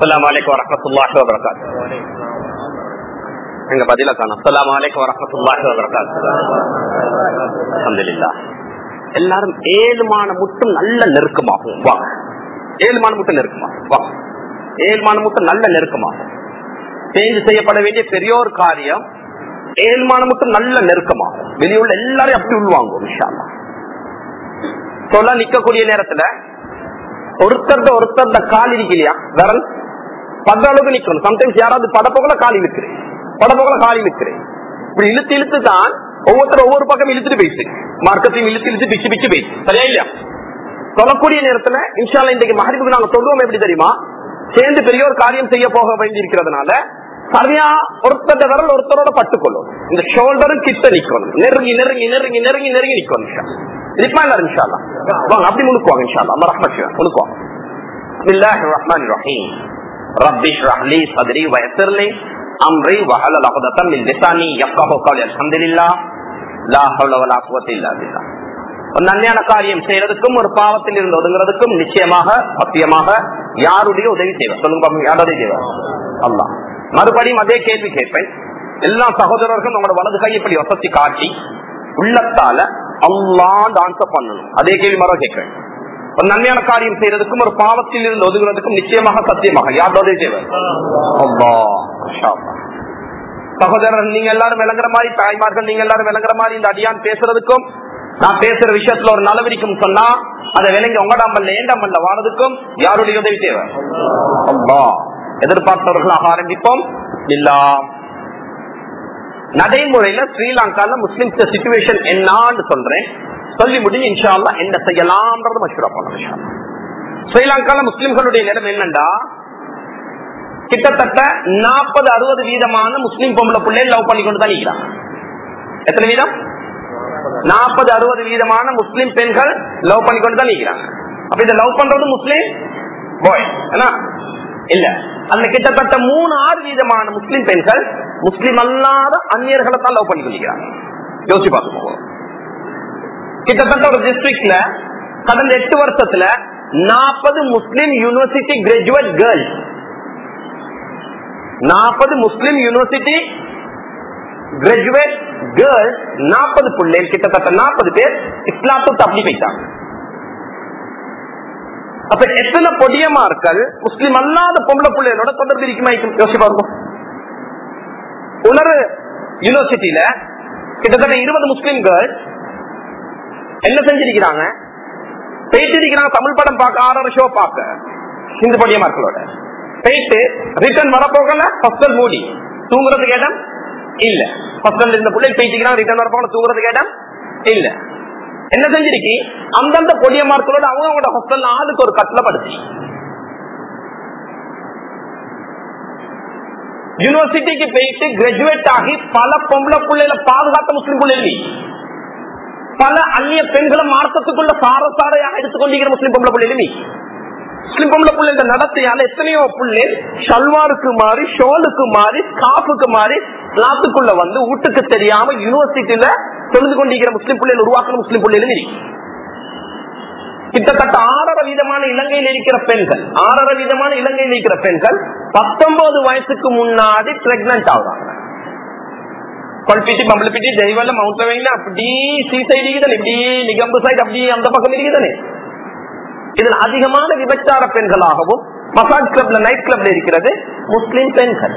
அஸ்ஸலாமு அலைக்கும் வரஹ்மத்துல்லாஹி வபரகாத்துஹு. எங்க பதில காணோம். அஸ்ஸலாமு அலைக்கும் வரஹ்மத்துல்லாஹி வபரகாத்துஹு. அல்ஹம்துலில்லாஹ். எல்லாரும் 7 மான முட்டும் நல்ல நெருக்கமாகும். வாங்க 7 மான முட்டும் நெருக்கமாகும். வாங்க 7 மான முட்டும் நல்ல நெருக்கமாகும். சேஞ்ச் செய்யப்பட வேண்டிய பெரிய ஒரு காரியம் 7 மான முட்டும் நல்ல நெருக்கமாகும். வெளியுள்ள எல்லாரையும் அப்படி உள்வாங்கும் இன்ஷா அல்லாஹ். சொல்ல நிக்கக்கூடிய நேரத்துல ஒருத்தர் கால் இருக்கலையா விரல் பத்த அளவுக்கு நிக்கணும். சம்டைம்ஸ் யாராவது படப்போகல கால் இழுக்கிறேன், படப்போகல கால் இழுக்கிறேன். இப்படி இழுத்து இழுத்து தான் ஒவ்வொருத்தர் ஒவ்வொரு பக்கம் இழுத்துட்டு போயிட்டு மார்க்கத்தையும் இழுத்து இழுத்து பிச்சு பிச்சு போயிட்டு சரியா இல்லையா? சொல்லக்கூடிய நேரத்துல இன்ஷா அல்லாஹ் இன்றைக்கு மஹரிபுக்கு நாங்க சொல்லுவோம் எப்படி தெரியுமா? சேர்ந்து பெரிய ஒரு காரியம் செய்ய போக வேண்டி இருக்கிறதுனால சரியா ஒருத்தர் விரல் ஒருத்தரோட பட்டுக்கொள்ளும். இந்த ஷோல்டரும் கிட்ட நிக்கணும். நெருங்கி நெருங்கி நெருங்கி நெருங்கி நெருங்கி நிக்கணும். அப்படி முழுக்குவாங்க இன்ஷா அல்லாஹ். ரஹ்மத் முழுக்குவாங்க. பிஸ்மில்லாஹிர் ரஹ்மானிர் ரஹீம். ரப்பி இஷ்ரஹ் லி ஸத்ரி வ யஸ்ஸிர் லி அம்ரி வ ஹலல் உக்தத்தம் மின் லிசானி யஃகஹு கௌலி. அல்ஹம்துலில்லாஹ் லா ஹவ்ல வலா குவத்த இல்லா பில்லாஹ். ஒரு நன்மையான காரியம் செய்யறதுக்கும் ஒரு பாவத்தில் இருந்து ஒதுங்கிறதுக்கும் நிச்சயமாக சத்தியமாக யாருடைய உதவி தேவை? சொல்லுங்க பாப்போம், யாருடைய தேவை? அல்லாஹ். மறுபடியும் அதே கேள்வி கேட்பேன். எல்லா சகோதரர்களும் உங்களோட வலது கை இப்படி வசதி காட்டி உள்ளத்தால அல்லாஹ் ஆன்சர் பண்ணணும். அதே கேள்வி மறு கேட்கிறேன். ஒரு நன்மையான காரியம் செய்யறதுக்கும் ஒரு பாவத்தில் இருந்து ஒதுங்குறதுக்கும் நிச்சயமாக சத்தியமாக யாருடைய தேவை? அல்லாஹ். சகோதரர் நீங்க எல்லாரும் விளங்குற மாதிரி, தாய்மார்கள் நீங்க எல்லாரும் விளங்குற மாதிரி இந்த அடியான் பேசுறதுக்கும் நான் பேசுற விஷயத்துல ஒரு நலவரிக்கும் சொன்னா அதை விளங்கி உங்கடாமல்ல ஏண்டாமல்ல வாழறதுக்கும் யாருடைய உதவி தேவை? அல்லாஹ். எதிர்பார்த்தவர்களாக ஆரம்பிப்போம். இல்லா நடைமுறையில ஸ்ரீலங்கால முஸ்லிம் சிச்சுவேஷன் என்னான்னு சொல்றேன். சொல்லி முடிஞ்சு இன்ஷா அல்லாஹ் என்ன செய்யலாம்ன்றது மஷ்வரா பண்ணலாம். ஸ்ரீலங்கால முஸ்லிம்களுடைய நிலைமை என்னண்டா, கிட்டத்தட்ட 40-60% முஸ்லிம் பொம்பளை பிள்ளை லவ் பண்ணி கொண்டு தான் இருக்கிறாங்க. எத்தனை வீதம்? 40-60% முஸ்லிம் பெண்கள் லவ் பண்ணி கொண்டு தான் இருக்கிறாங்க. அப்ப இதை லவ் பண்றது முஸ்லிம் பாய் இல்ல. அந்த கிட்டத்தட்ட 3-6% முஸ்லிம் பெண்கள் முஸ்லிம் அல்லாத அந்நியர்களை தான் லவ் பண்ணி கொண்டிருக்கிறாங்க. யோசிச்சு பார்த்துக்கோங்க. கிட்டத்தட்ட ஒரு டிஸ்ட்ரிக்ட்ல கடந்த 8 வருஷத்துல 40 Muslim university graduate girls, 40 Muslim university graduate girls 40 பிள்ளைகள் கிட்டத்தட்ட 40 பேர் இஸ்லாத்துக்கு அப்படி போயிட்டாங்க. அப்ப எத்தனை பொடியமார்கள் முஸ்லிம் அல்லாத பொம்பளை பிள்ளைகளோட தொடர்பு இருக்குமா? யோசிச்சு பாருங்க. உணர் யூனிவர்சிட்டியில கிட்டத்தட்ட 20 முஸ்லிம் கேர்ள்ஸ் என்ன செஞ்சிருக்கிறாங்க? போயிட்டு இருக்கிறாங்க தமிழ் படம் பார்க்க, 6 ஷோ பார்க்க ஹிந்து பொடியமார்களோட போயிட்டு ரிட்டர்ன் வரப்போகல ஹாஸ்டல் மூடி, தூங்குறதுக்கு இடம் இல்ல. ஹாஸ்டல் இருந்த பிள்ளை போயிட்டு ரிட்டர்ன் வரப்போகல, தூங்குறதுக்கு இடம் இல்ல. என்ன செஞ்சிருக்கு? அந்தந்த பொடியமார்களோட அவங்களோட ஹாஸ்டல் ஆளுக்கு ஒரு கட்டளை படுத்தி யூனிவர்சிட்டிக்கு போயிட்டு கிராஜுவேட் ஆகி பல பொம்பளை பிள்ளைகளை பாதுகாத்த முஸ்லிம் பிள்ளைகள், பல அந்நிய பெண்களை மார்க்கத்துக்குள்ள சாரசாரையாக எடுத்துக்கொண்டிருக்கிற முஸ்லிம் பொம்பளை பிள்ளைகள். முஸ்லிம் பொம்பளை பிள்ளை நடத்தையால எத்தனையோ பிள்ளை ஷல்வாருக்கு மாறி, ஷோலுக்கு மாறி, ஸ்காஃபுக்கு மாறி நாட்டுக்குள்ள வந்து வீட்டுக்கு தெரியாம யூனிவர்சிட்டியில தொழுது கொண்டிருக்கிற முஸ்லிம் பிள்ளைகள் உருவாக்குற முஸ்லிம் பிள்ளைகள் கிட்டத்தட்ட 6% இலங்கையில் இருக்கிற பெண்கள், 6% இலங்கையில் இருக்கிற பெண்கள் 19 வயசுக்கு முன்னாடி பிரெக்னன்ட் ஆகுறாங்க. கொல்பிட்டி, பம்பளப்பிட்டி, ஜெய்வல்ல, மவுண்ட் வெயில அப்படி சி சைடு இருக்குதானே, இப்படி நிகம்பு சைடு அப்படி அந்த பக்கம் இருக்குதானே. இதுல அதிகமான விபச்சார பெண்களாகவும் மசாஜ் கிளப்ல, நைட் கிளப்ல இருக்கிறது முஸ்லிம் பெண்கள்.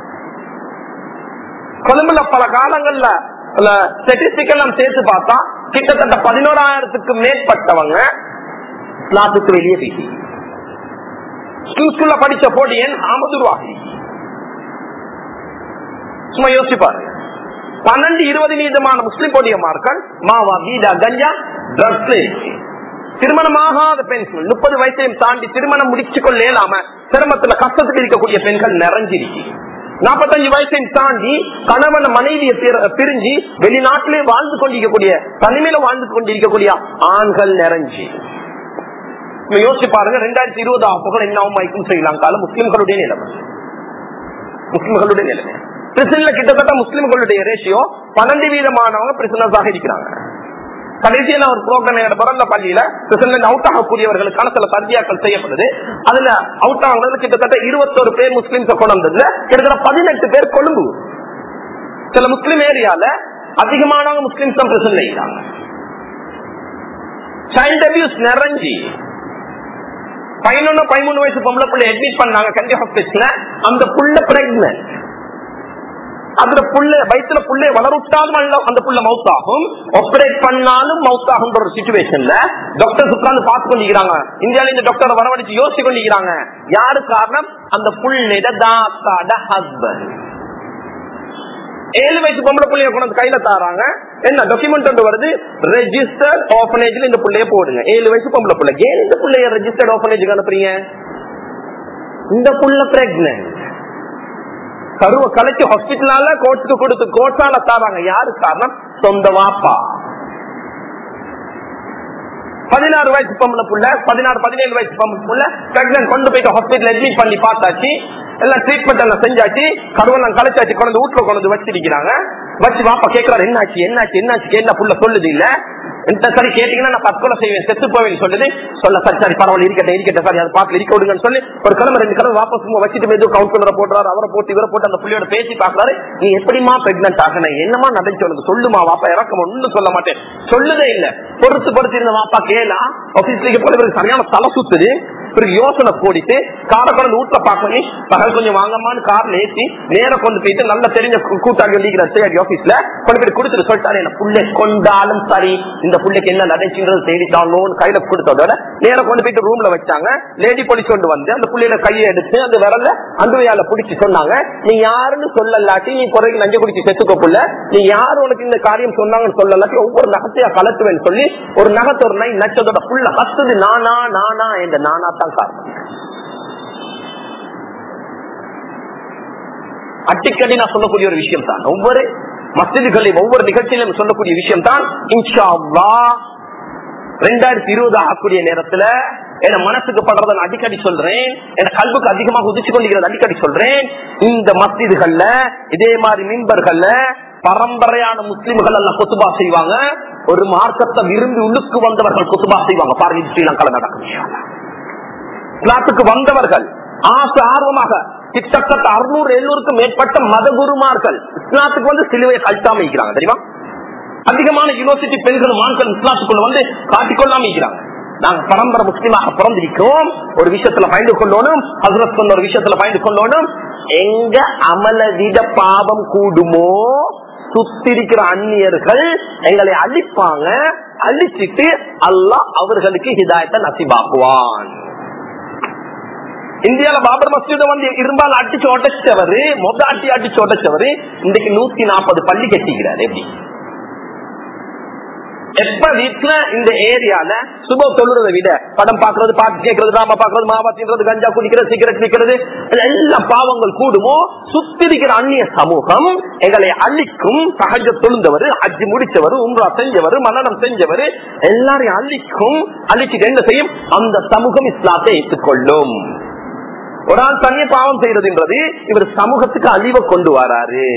கொழும்புல பல காலங்கள்ல ஸ்டாட்டிஸ்டிக் எல்லாம் சேர்த்து பார்த்தா கிட்டத்தட்ட 11,000க்கு மேற்பட்டவங்க இஸ்லாத்துக்கு வெளியே பேசி ஸ்கூல்ல படிச்ச போடியன் ஆமதுருவாகி. சும்மா யோசிச்சு பாருங்க. 12-20% முஸ்லிம் பொடியமார்கள் மாவா, பீடா, கஞ்சா, ட்ரக்ஸ்ல இருக்கு. திருமணமாகாத பெண்கள் 30 வயசையும் தாண்டி திருமணம் முடிச்சு கொள்ள இயலாம சிரமத்துல கஷ்டத்துக்கு இருக்கக்கூடிய பெண்கள் நிறைஞ்சிருக்கு. 45 வயசையும் தாண்டி கணவன் மனைவியை பிரிஞ்சு வெளிநாட்டிலே வாழ்ந்து கொண்டிருக்கக்கூடிய, தனிமையில வாழ்ந்து கொண்டிருக்கக்கூடிய ஆண்கள் நிறைஞ்சி. யோசிச்சு பாருங்க. 2020 என்ன ஆகும் ஸ்ரீலங்கால முஸ்லிம்களுடைய நிலைமை. முஸ்லிம்களுடைய நிலைமை பிரிசன்ல கிட்டத்தட்ட முஸ்லிம்களுடைய ரேஷியோ 12% பிரிசனர்ஸாக இருக்கிறாங்க. கடைசியா ஒரு புரோகிராம் பிறந்த பள்ளியில அவுட் ஆகக்கூடியவர்களுக்கான சில தர்பியாக்கள் செய்யப்படுது. அதுல அவுட் ஆகுறது கிட்டத்தட்ட 21 பேர் முஸ்லிம்ஸ் கொண்டு வந்ததுல கிட்டத்தட்ட 18 பேர் கொழும்பு. சில முஸ்லிம் ஏரியால அதிகமானவங்க முஸ்லிம்ஸ் தான் பிரச்சனை செய்யறாங்க. சைல்ட் அபியூஸ் நிறைஞ்சி 11-13 வயசு பொம்பளை பிள்ளை அட்மிட் பண்ணாங்க கண்டி ஹாஸ்பிட்டல்ல. அந்த புள்ள பிரெக்னன்ட். அதுல புள்ள வயிற்றுல புள்ளைய வளர்த்தாலும் அந்த புள்ள மவுத் ஆகும், ஆபரேட் பண்ணாலும் மவுத் ஆகும். ஒரு சிச்சுவேஷன்ல டாக்டர்ஸ் உட்கார்ந்து பார்த்து கொண்டிருக்கிறாங்க. இந்தியாவில இந்த டாக்டரை வரவழைச்சு யோசிச்சு கொண்டிருக்கிறாங்க. யாரு காரணம்? அந்த புள்ளைட தாத்தாட ஹஸ்பண்ட். 7 வயசு பொம்பளை பிள்ளைய கொண்டு கையில தாராங்க. என்ன டாக்குமெண்ட் வருது? ரெஜிஸ்டர்ட் ஆர்ஃபனேஜ்ல இந்த பிள்ளைய போடுங்க. 7 வயசு பொம்பளை பிள்ளை. ஏன் இந்த பிள்ளைய ரெஜிஸ்டர்ட் ஆர்ஃபனேஜுக்கு அனுப்புறீங்க? இந்த புள்ள பிரெக்னன்ட். கருவை கலைச்சு ஹாஸ்பிட்டலால கோர்ட்டுக்கு கொடுத்து கோர்ட்டால தாராங்க. யாரு காரணம்? சொந்த வாப்பா. 16 வயசு பொம்பளை புள்ள, 16-17 வயசு பொம்பளை புள்ள பிரெக்னன்ட். கொண்டு போயிட்டு ஹாஸ்பிட்டல் அட்மிட் பண்ணி பார்த்தாச்சு, எல்லாம் ட்ரீட்மெண்ட் எல்லாம் செஞ்சாச்சு, கருவெல்லாம் கலைச்சாச்சு, கொண்டு வீட்டுல கொண்டு வச்சிருக்கிறாங்க. வச்சு வாப்பா கேட்கிறாரு, என்னாச்சு என்னாச்சு என்னாச்சு கேட்கல. புள்ள சொல்லுது இல்ல. சரி கேட்டீங்கன்னா நான் தற்கொலை செய்வேன், செத்து போவேன் சொல்லுது. சொல்ல சரி சரி பரவாயில்ல இருக்கட்டும் சார், அதை பார்க்கல இருக்க விடுங்கன்னு சொல்லி ஒரு கிழமை 2 கிழமை வாபஸ் வச்சுட்டு மெது கவுன்சிலரை போட்டுறாரு. அவரை போட்டு இவரை போட்டு அந்த புள்ளியோட பேசி பாக்குறாரு. நீ எப்படிமா பிரெக்னன்ட் ஆகணும், என்னமா நடந்துச்சு உனக்கு சொல்லுமா வாப்பா. இறக்கம் ஒன்னும் சொல்ல மாட்டேன், சொல்லுதே இல்ல. பொறுத்து இருந்த வாப்பா கேளா ஆபீஸ்ல போல இவருக்கு சரியான தலை சுத்துது. யோசனை போடிட்டு காரை கொண்டு வீட்டுல பாக்கி பகல் கொஞ்சம் வாங்கம்மான்னு கார்ல ஏற்றி நேர கொண்டு போயிட்டு நல்ல தெரிஞ்ச கூட்டாளி ஆபீஸ்ல கொண்டு போய் கொடுத்துட்டு சொல்லிட்டாரு, என்ன புள்ளை கொண்டாலும் சரி இந்த புள்ளைக்கு என்ன நடந்துச்சுன்றது தேடிட்டாங்களோன்னு கையில கொடுத்ததோட நேர கொண்டு போயிட்டு ரூம்ல வச்சாங்க. லேடி போலீஸ் கொண்டு வந்து அந்த புள்ளையில கையை எடுத்து அந்த விரல்ல அந்துவையால பிடிச்சி சொன்னாங்க, நீ யாருன்னு சொல்லலாட்டி நீ குறைக்கு நஞ்ச குடிச்சு செத்துக்கோ புள்ள, நீ யாரு உனக்கு இந்த காரியம் சொன்னாங்கன்னு சொல்லலாட்டி ஒவ்வொரு நகத்தையா கலட்டுவேன்னு சொல்லி ஒரு நகத்தை ஒரு நாய் நச்சதோட புள்ள கத்துது. நானா நானா என்ற நானா தான் காரணம். அடிக்கடி நான் சொல்லக்கூடிய ஒரு விஷயம் தான், ஒவ்வொரு மஸ்ஜிதுகளிலும் ஒவ்வொரு நிகழ்ச்சியிலும் சொல்லக்கூடிய விஷயம் தான். இன்ஷா அல்லாஹ் 2020 ஆகக்கூடிய நேரத்துல என் மனசுக்கு படுறத நான் அடிக்கடி சொல்றேன், என் கல்புக்கு அதிகமாக உதிச்சு கொண்டிருக்கிறது அடிக்கடி சொல்றேன். இந்த மஸ்ஜிதுகள்ல இதே மாதிரி மின்பர்கள்ல பரம்பரையான முஸ்லிம்கள் எல்லாம் குத்துபா செய்வாங்க. ஒரு மார்க்கத்தை விரும்பி உள்ளுக்கு வந்தவர்கள் குத்துபா செய்வாங்க. பாருங்க ஸ்ரீலங்கால நடக்கும் இஸ்லாத்துக்கு வந்தவர்கள் ஆசை ஆர்வமாக கிட்டத்தட்ட 600-700க்கும் மேற்பட்ட மத குருமார்கள் இஸ்லாத்துக்கு வந்து சிலுவையை கழித்தாம இருக்கிறாங்க தெரியுமா. அதிகமான யூனிவர்சிட்டி பெண்களும் ஆண்கள் இஸ்லாத்துக்குள்ள வந்து காட்டிக்கொள்ளாம இருக்கிறாங்க. நாங்க பரம்பரை முஸ்லிமாக பிறந்திருக்கிறோம். ஒரு விஷயத்துல பயந்து கொள்ளணும், ஹஸ்ரத் சொன்ன ஒரு விஷயத்துல பயந்து கொள்ளணும். எங்க அமல விட பாவம் கூடுமோ சுத்திருக்கிற அந்நியர்கள் எங்களை அழிப்பாங்க. அழிச்சிட்டு அல்லாஹ் அவர்களுக்கு ஹிதாயத்தை நசிபாக்குவான். இந்தியால பாபர் மஸ்ஜித வந்து இரும்பால் அடிச்சு உடைச்சவரு, அடிச்சு உடைச்சவரு இன்றைக்கு 140 பள்ளி கட்டிக்கிறாரு. எப்படி எப்ப வீட்டுல இந்த ஏரியால சுப தொழுறதை விட படம் பாக்குறது, பாட்டு கேட்கறது, டிராமா பாக்குறது, மாவா தின்றது, கஞ்சா குடிக்கிறது, சிகரெட் விற்கிறது, எல்லா பாவங்கள் கூடுமோ சுத்திருக்கிற அந்நிய சமூகம் எங்களை அழிக்கும். சகஜ தொழுந்தவர், அஜி முடிச்சவர், உம்ரா செஞ்சவர், மரணம் செஞ்சவர் எல்லாரையும் அழிக்கும். அழிச்சுட்டு என்ன செய்யும்? அந்த சமூகம் இஸ்லாத்தை ஏற்றுக்கொள்ளும். ஒரு ஆள் தனிய பாவம் செய்யறதுன்றது இவர் சமூகத்துக்கு அழிவை கொண்டு வராரு.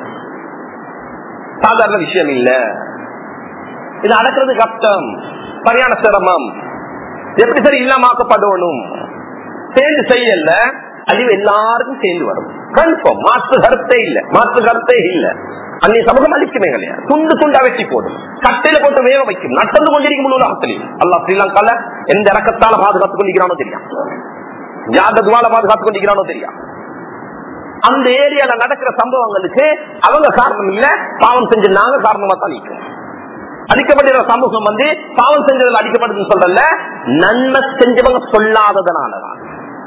சாதாரண விஷயம் இல்ல. இது அடக்கிறது கஷ்டம், சரியான சிரமம். எப்படி சரி இல்லாமக்கப்படணும். சேர்ந்து செய்யல அழிவு எல்லாருக்கும் சேர்ந்து வரும். கன்ஃபார்ம், மாற்று கருத்தே இல்ல. அன்னைய சமூகம் அழிக்குமே கிடையாது. துண்டு துண்டா வெட்டி போடும், கட்டையில போட்டு வேக வைக்கும். நடந்து கொண்டிருக்கும் உலகத்திலே அல்லாஹ் ஸ்ரீலங்கால எந்த இறக்கத்தால பாதுகாத்துக் கொண்டிருக்கிறானோ தெரியும், ஜாதத்வால பாதுகாத்துக் கொண்டிருக்கிறானோ தெரியும். அந்த ஏரியால நடக்கிற சம்பவங்களுக்கு அவங்க காரணம் இல்ல, பாவம் செஞ்ச நாங்க காரணமா தான் நிற்கும். அடிக்கப்படுகிற சமூகம் வந்து பாவம் செஞ்சதில் அடிக்கப்படுதுன்னு சொல்றல, நன்மை செஞ்சவங்க சொல்லாததனாலதான்.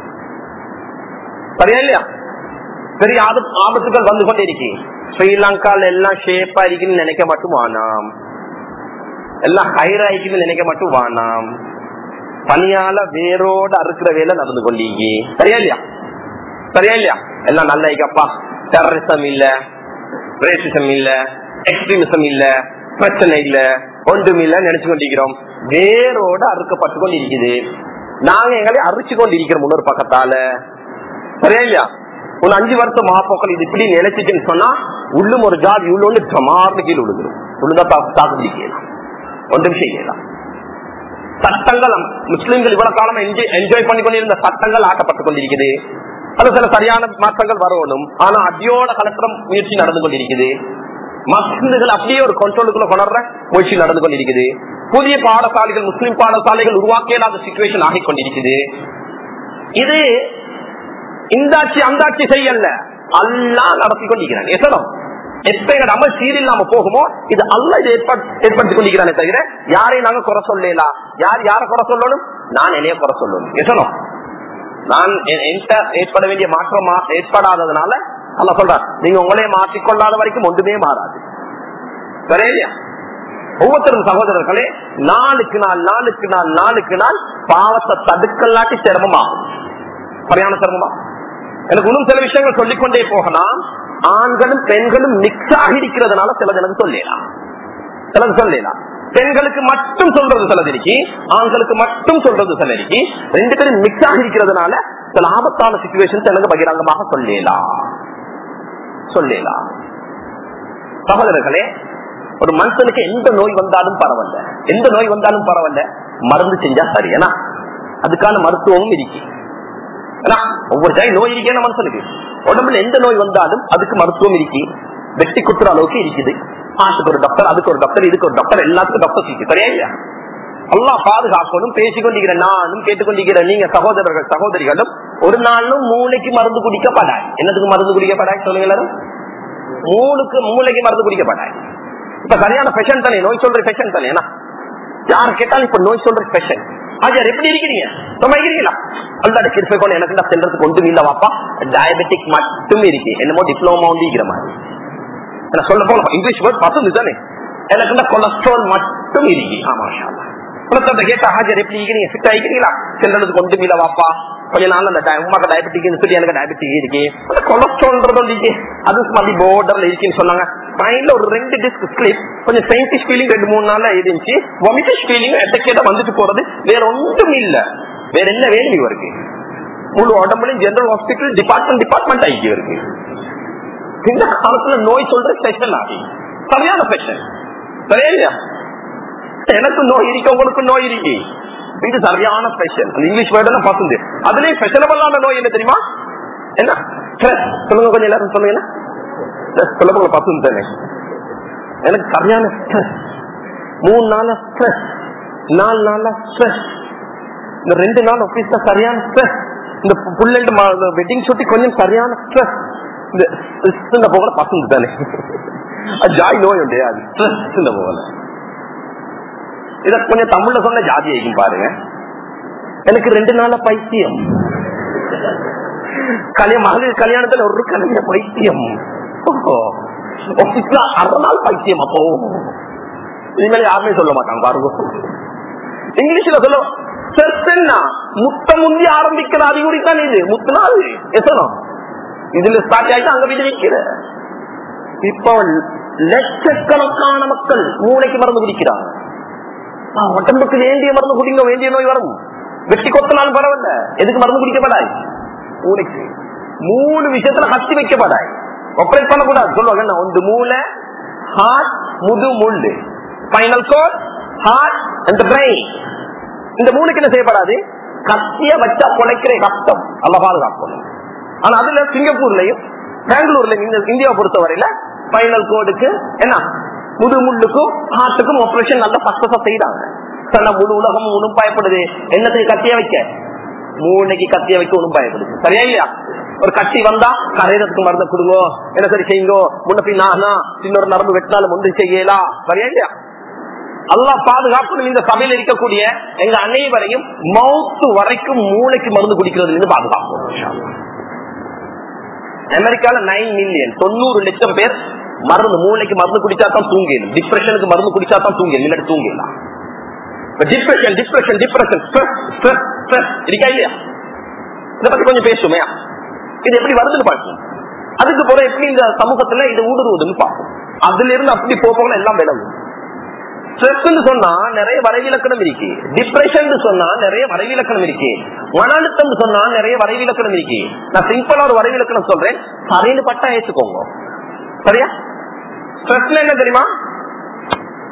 சரியா இல்லையா? பெரிய ஆபத்துகள் வந்து கொண்டே இருக்கு. ஸ்ரீலங்கால எல்லாம் ஷேப்பா இருக்குன்னு நினைக்க மட்டும் வானாம், எல்லாம் ஹைரா இருக்குன்னு நினைக்க மட்டும் வானாம். பனியால வேரோட அறுக்கிற வேலை நடந்து கொண்டீங்க. சரியா இல்லையா? எல்லாம் நல்ல ஐக்கப்பா, டெரரிசம் இல்ல, ரேசிசம் இல்ல, எக்ஸ்ட்ரீமிசம் இல்ல, பிரச்சனை இல்ல, ஒன்றும் இல்ல நினைச்சு கொண்டிருக்கிறோம். வேரோட அறுக்கப்பட்டு கொண்டிருக்குது. நாங்க எங்களை அரிச்சு கொண்டிருக்கிறோம் இன்னொரு பக்கத்தால. சரியா இல்லையா? ஒரு 5 வருஷம் மாப்போக்கள் இது இப்படி நினைச்சுன்னு சொன்னா உள்ளும் ஒரு ஜாதி உள்ளொன்னு சமார்ந்து கீழே விழுந்துடும். உள்ளுதான் தாக்கு பிடிக்கலாம். ஒன்றும் செய்யலாம். சட்டங்கள் முஸ்லிம்கள் இவ்வளவு காலம் என்ஜாய் பண்ணி கொண்டிருந்த சட்டங்கள் ஆக்கப்பட்டுக் கொண்டிருக்குது. அது சில சரியான மாற்றங்கள் வரணும். ஆனா அடியோட கலக்கிற முயற்சி நடந்து கொண்டிருக்குது. மஸ்ஜிதுகள் அப்படியே ஒரு கண்ட்ரோலுக்குள்ள கொணர்ற முயற்சி நடந்து கொண்டிருக்குது. புதிய பாடசாலைகள், முஸ்லிம் பாடசாலைகள் உருவாக்க இல்லாத சிச்சுவேஷன் ஆகிக் கொண்டிருக்குது. இது இந்தாட்சி அந்தாட்சி செய்யல, அல்லாஹ் நடத்தி கொண்டிருக்கிறான். எசனம் எப்ப எங்க அமல் சீரில்லாம போகுமோ இது அல்லாஹ் ஏற்படுத்திக் கொண்டிருக்கிறானே தவிர யாரையும் நாங்க குறை சொல்லலாம். யாரை குறை சொல்லணும்? நான் என்னைய குறை சொல்லணும். எசனம் நான் ஏற்பட வேண்டிய மாற்றம் ஏற்படாததுனால அல்லாஹ் சொல்றான், நீங்க உங்களே மாற்றிக்கொள்ளாத வரைக்கும் ஒன்றுமே மாறாது. சரியா? ஒவ்வொருத்தரும் சகோதரர்களே, நாளுக்கு நாள் பாவத்தை தடுக்கலாட்டி சிரமமாகும், சரியான சிரமமாகும். எனக்கு இன்னும் சில விஷயங்கள் சொல்லிக்கொண்டே போகலாம். ஆண்களும் பெண்களும் மிக்ஸ் ஆகி இருக்கிறதுனால சிலது எனக்கு சொல்லலாம். பெண்களுக்கு மட்டும் சொல்றது சிலருக்கு, ஆண்களுக்கு மட்டும் சொல்றது சிலருக்கு. ரெண்டு பேரும் மிக்ஸ் ஆகி இருக்கிறதுனால சில ஆபத்தான சிச்சுவேஷன் எனக்கு பகிரங்கமாக சொல்லலாம். சகோதரர்களே, ஒரு மனுஷனுக்கு எந்த நோய் வந்தாலும் பரவாயில்ல, மருந்து செஞ்சா சரி. ஏன்னா அதுக்கான மருத்துவமும் இருக்கு. ஒவ்வொரு டைம் நோய் இருக்கேன் மனுஷனுக்கு, உடம்புல எந்த நோய் வந்தாலும் அதுக்கு மருத்துவம் இருக்கு. வெட்டி குத்துற அளவுக்கு இருக்குது. ஆட்டுக்கு ஒரு டாக்டர், அதுக்கு ஒரு டாக்டர், இதுக்கு ஒரு டாக்டர், எல்லாத்துக்கும் டாக்டர் இருக்கு. சரியா இல்லையா? எல்லாம் பாதுகாக்கணும். பேசிக்கொண்டிருக்கிற நானும் கேட்டுக்கொண்டிருக்கிற நீங்க சகோதரர்கள் சகோதரிகளும் ஒரு நாளும் மூளைக்கு மருந்து குடிக்கப்படாது. என்னதுக்கு மருந்து குடிக்கப்படாது சொல்லுங்க எல்லாரும்? மூளைக்கு மருந்து குடிக்கப்படாது. இப்ப சரியான பெஷன் தானே, நோய் சொல்ற பெஷன் தானே. யார் கேட்டாலும் இப்ப நோய் சொல்ற பெஷன். ஆஜர் எப்படி இருக்கிறீங்க? சும்மா இருக்கிறீங்களா? அல்லாட கிருபை கொண்டு எனக்கு செல்றதுக்கு ஒன்றும் இல்ல வாப்பா, டயபெட்டிக் மட்டும் இருக்கு. என்னமோ டிப்ளோமா வந்து இருக்கிற மாதிரி. என்ன சொல்ல போல இங்கிலீஷ் வேர்ட் பசந்து தானே. எனக்கு கொலஸ்ட்ரால் மட்டும் இருக்கு. ஆமா கேட்டா ஹாஜர் எப்படி இருக்கிறீங்க? ஃபிட் ஆகிக்கிறீங்களா? செல்றதுக்கு ஒன்றும் இல்ல வாப்பா, கொஞ்ச நாள் அந்த உமாக்கு டயபெட்டிக் சொல்லி எனக்கு டயபெட்டிக் இருக்கு, கொலஸ்ட்ரால் இருக்கு, அது மாதிரி போர்டர்ல இருக்குன்னு சொன்னாங்க. ட்ரெயின்ல ஒரு 2 டிஸ்க் ஸ்லிப், கொஞ்சம் ஃபெயிண்டிஷ் ஃபீலிங் 2-3 நாள்ல இருந்துச்சு. வாமிட்டிஷ் ஃபீலிங் எட்டக்கேட்ட வந்துட்டு போறது, வேற ஒன்றும் இல்ல. வேற என்ன வேணும் இவருக்கு? முழு உடம்புலையும் ஜெனரல் ஹாஸ்பிட்டல் டிபார்ட்மெண்ட் ஆகி இருக்கு. இந்த காலத்துல நோய் சொல்ற ஸ்பெஷல் ஆகி சரியான ஸ்பெஷல். சரியா இல்லையா? எனக்கு நோய் இருக்கு, உங்களுக்கு நோய் இருக்கு, இது சரியான ஸ்பெஷல். English word பசந்து. அதுலயும் ஸ்பெஷலபிளான நோய் என்ன தெரியுமா? என்ன சொல்லுங்க, கொஞ்சம் எல்லாரும் சொல்லுங்க. சொல்ல பசந்து தானே. எனக்கு சரியான ஸ்ட்ரெஸ், 3 நாள ஸ்ட்ரெஸ், 4 நாள ஸ்ட்ரெஸ், இந்த 2 நாள் ஆபீஸ்ல சரியான ஸ்ட்ரெஸ், இந்த புள்ளை வெட்டிங் ஷூட்டி கொஞ்சம் சரியான ஸ்ட்ரெஸ். இந்த போகல பசந்து தானே. ஜாய் நோய் உண்டு, அது ஸ்ட்ரெஸ் இந்த போகல. இத கொஞ்சம் தமிழ்ல சொன்ன ஜாதி ஆகிக்கும் பாருங்க. எனக்கு 2 நாள பைத்தியம், மகளிர் கல்யாணத்துல ஒரு கலைஞர் பைத்தியம், ஆபீஸ்ல 6 நாள் பைத்தியம். அப்போ இனிமேல் யாருமே சொல்ல மாட்டாங்க பாருங்க. இங்கிலீஷ்ல சொல்ல முத்த முந்தி ஆரம்பிக்கிற அறிகுறித்தான் இது. முத்துனாள் எசனம் இதுல ஸ்டார்ட் ஆயிட்டு அங்க வீடு வைக்கிற. இப்போ லட்சக்கணக்கான மக்கள் மூளைக்கு மருந்து குடிக்கிறாங்க. உடம்புக்கு வேண்டிய மருந்து குடிங்க, வேண்டிய நோய் வரும். வெட்டி கொத்தனாலும் பரவாயில்ல, எதுக்கு மருந்து குடிக்கப்படாது? மூளைக்கு 3 விஷயத்துல கட்டி வைக்கப்படாது, ஆபரேட் பண்ணக்கூடாது சொல்லுவாங்க. ஒன்று மூளை, ஹார்ட், முது முள்ளு, spinal cord, heart and brain. இந்த 3க்கு என்ன செய்யப்படாது? கத்திய வச்சா பொழைக்கிற கஷ்டம், அல்ல பாதுகாக்கணும். ஆனா அதுல சிங்கப்பூர்லயும் பெங்களூர்லயும் இந்தியாவை பொறுத்தவரையில ஸ்பைனல் கோடுக்கு என்ன முது முள்ளுக்கும் ஹார்ட்டுக்கும் ஆபரேஷன் நல்ல சக்சஸா செய்யறாங்க. முழு உலகமும் ஒன்றும் பயப்படுது. என்னத்துக்கு கத்திய வைக்க? மூளைக்கு கத்திய வைக்க ஒன்றும் பயப்படுது. சரியா இல்லையா? ஒரு கட்டி வந்தா கரையிறதுக்கு மருந்து கொடுங்க, என்ன சரி செய்யுங்க, முன்ன பின் இன்னொரு நரம்பு வெட்டினாலும் ஒன்று செய்யலாம். சரியா இல்லையா? அல்லாஹ் பாதுகாப்பு. இந்த சபையில் இருக்கக்கூடிய எங்க அனைவரையும் மவுத்து வரைக்கும் மூளைக்கு மருந்து குடிக்கிறதுல இருந்து பாதுகாப்பு. அமெரிக்கால 9 மில்லியன் 90 லட்சம் பேர் மருந்து மூளைக்கு மருந்து குடிச்சாதான் தூங்கணும், டிப்ரெஷனுக்கு மருந்து குடிச்சாதான் தூங்கணும், இல்லாட்டி தூங்கலாம். டிப்ரெஷன் டிப்ரெஷன் டிப்ரெஷன் இருக்கா இல்லையா? இதை பத்தி கொஞ்சம் பேசுமே. இது எப்படி வருதுன்னு பார்க்கணும். அதுக்கு போற எப்படி இந்த சமூகத்துல இது ஊடுருவதுன்னு பார்ப்போம். அதுல இருந்து அப்படி போகணும் எல்லாம் விளங்கும். ஸ்ட்ரெஸ் சொன்னா நிறைய வரைவிலக்கணம் இருக்கு, டிப்ரெஷன் சொன்னா நிறைய வரைவிலக்கணம் இருக்கு, மன அழுத்தம் சொன்னா நிறைய வரைவிலக்கணம் இருக்கு. நான் சிம்பிளா ஒரு வரைவிலக்கணம் சொல்றேன், சரின்னு பட்டா ஏற்றுக்கோங்க. சரியா? ஸ்ட்ரெஸ்ல என்ன தெரியுமா?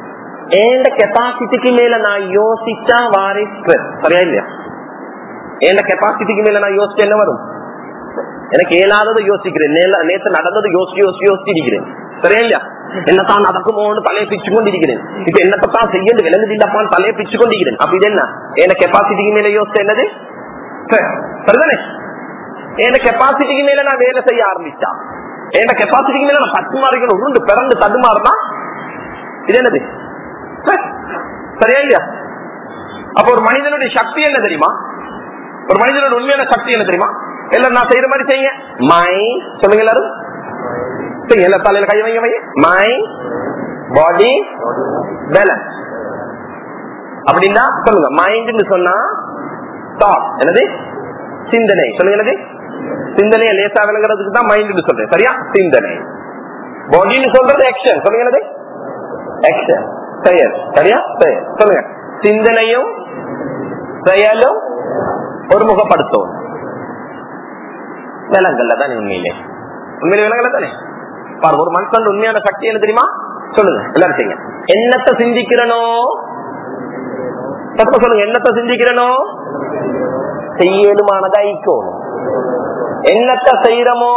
ஏண்ட கெப்பாசிட்டிக்கு மேல நான் யோசிச்சா வாரி ஸ்ட்ரெஸ். சரியா இல்லையா? ஏண்ட கெப்பாசிட்டிக்கு மேல நான் யோசிச்சா என்ன வரும்? எனக்கு ஏலாததை யோசிக்கிறேன், நேற்று நடந்ததை யோசிச்சிருக்கிறேன். சரியா இல்லையா? என்னத்தான் நடக்குமோன்னு தலையை பிச்சு கொண்டிருக்கிறேன். இப்ப என்னத்தான் செய்ய விலங்குது இல்லப்பான்னு தலையை பிச்சு கொண்டிருக்கிறேன். அப்ப இது என்ன? ஏண்ட கெப்பாசிட்டிக்கு மேல யோசிச்சா என்னது? சரிதானே? ஏண்ட கெப்பாசிட்டிக்கு மேல நான் வேலை செய்ய ஆரம்பிச்சா, ஏண்ட கெப்பாசிட்டிக்கு மேல நான் தட்டுமாறிக்கணும், உருண்டு பிறந்து தடுமாறுனா இது என்னது? சரியா இல்லையா? அப்ப ஒரு மனிதனுடைய சக்தி என்ன தெரியுமா? ஒரு மனிதனுடைய உண்மையான சக்தி என்ன தெரியுமா? எல்லாரும் நான் செய்யற மாதிரி செய்யுங்க. மைண்ட் சொல்லுங்க, எல்லாரும் எல்லா தலையில கை வைங்க வைங்க. மைண்ட் பாடி பேலன்ஸ் அப்படின்னா சொல்லுங்க. மைண்ட் சொன்னா தாட், என்னது? சிந்தனை. சொல்லுங்க, என்னது? சிந்தனையை லேசா விளங்குறதுக்கு தான் மைண்ட் சொல்றேன். சரியா? சிந்தனை. பாடின்னு சொல்றது ஆக்ஷன். சொல்லுங்க, என்னது? ஆக்ஷன், செயல். சரியா? செயல். சொல்லுங்க. சிந்தனையும் செயலும் ஒருமுகப்படுத்தும். விலங்கல்ல தானே? உண்மையிலே விலங்கல்ல தானே? பாருங்க, ஒரு மனுஷன் உண்மையான சக்தி என்ன தெரியுமா? சொல்லுங்க, எல்லாரும் செய்யுங்க. என்னத்தை சிந்திக்கிறனோ சொல்லுங்க. என்னத்தை சிந்திக்கிறனோ செய்யலுமானதா ஈக்கணும். என்னத்தை செய்யறமோ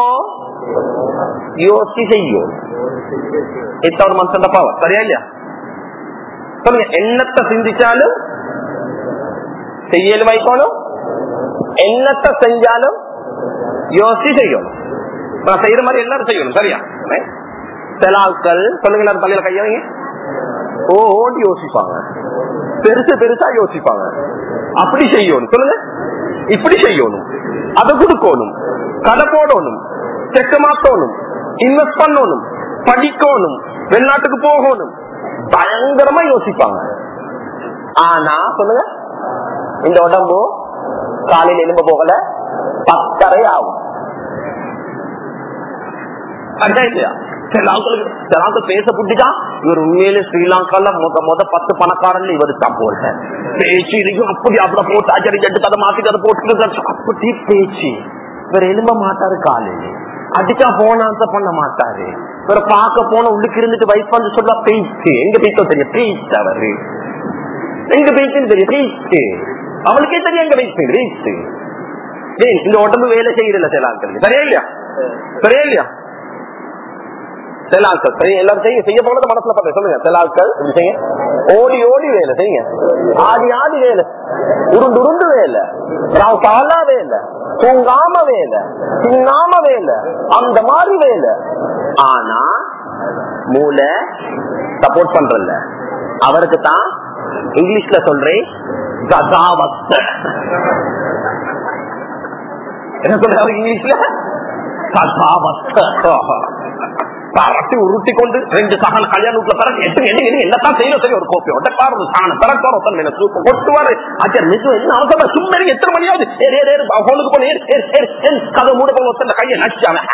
யோசி செய்யும். ஒரு மனுஷன் பவர். சரியா இல்லையா? சொல்லுங்க. என்னத்தை சிந்திச்சாலும் செய்யலும் வைக்கணும், என்னத்தை செஞ்சாலும் யோசி செய்யணும். நான் செய்யற மாதிரி எல்லாரும் செய்யணும். சரியா? சில ஆட்கள் சொல்லுங்க, எல்லாரும் தலையில கைய வைங்க. ஓடி யோசிப்பாங்க, பெருசு பெருசா யோசிப்பாங்க. அப்படி செய்யணும். சொல்லுங்க. இப்படி செய்யணும், அதை கொடுக்கணும், கடை போடணும், செக்க மாத்தணும், இன்வெஸ்ட் பண்ணணும், படிக்கணும், வெளிநாட்டுக்கு போகணும், பயங்கரமா யோசிப்பாங்க. ஆனா சொல்லுங்க, இந்த உடம்பு காலையில் எலும்ப போகல 10:30 ஆகும். பேச புட்டிட்டா இவர் உண்மையில ஸ்ரீலங்கால மொத 10 பணக்காரன் இவர் தான் போல பேச்சு இருக்கும். அப்படி அப்படி போட்டு அச்சடி ஜட்டு கதை மாத்தி கதை போட்டு அப்படி பேச்சு இவர் எலும்ப மாட்டாரு. காலையில அடிச்சா போன ஆன்சர் பண்ண மாட்டாரு. இவரை பார்க்க போன உள்ளுக்கு இருந்துட்டு வைஃப் வந்து சொல்ல பேச்சு எங்க பேச்சோ தெரியும். பேச்சு அவரு எங்க பேச்சுன்னு தெரியும். பேச்சு அவளுக்கே தெரியும் எங்க பேச்சு. பேச்சு இந்த உடம்பு வேலை செய்யறதில்ல சில ஆட்களுக்கு. சரியா இல்லையா? சரியா இல்லையா? சில ஆட்கள் சரி எல்லாரும் செய்ய போனது மனசுல பண்ற. சொல்லுங்க. சில ஆட்கள் ஓடி ஓடி வேலை செய்யுங்க, ஆடி ஆடி வேலை, உருண்டு உருண்டு வேலை, பாலா வேலை, தூங்காம வேலை, தின்னாம வேலை, அந்த மாதிரி வேலை. ஆனா மூளை சப்போர்ட் பண்றல. அவருக்கு தான் இங்கிலீஷ்ல சொல்றேன் கதாவஸ்த. என்ன சொல்ற இங்கிலீஷ்ல? கதாவஸ்த. பரட்டி உருட்டி கொண்டு 2 சகன் கல்யாண வீட்டுல பரட்டி என்னத்தான் செய்யணும். சரி, ஒரு கோப்பை ஒட்டக்கார சாணம் பரக்கார கொட்டுவாரு. ஆச்சர் மிக என்ன அவசரம்? சும்மா எத்தனை மணியாவது போனுக்கு போன கதை மூட போன ஒருத்தன் கையை நச்சாங்க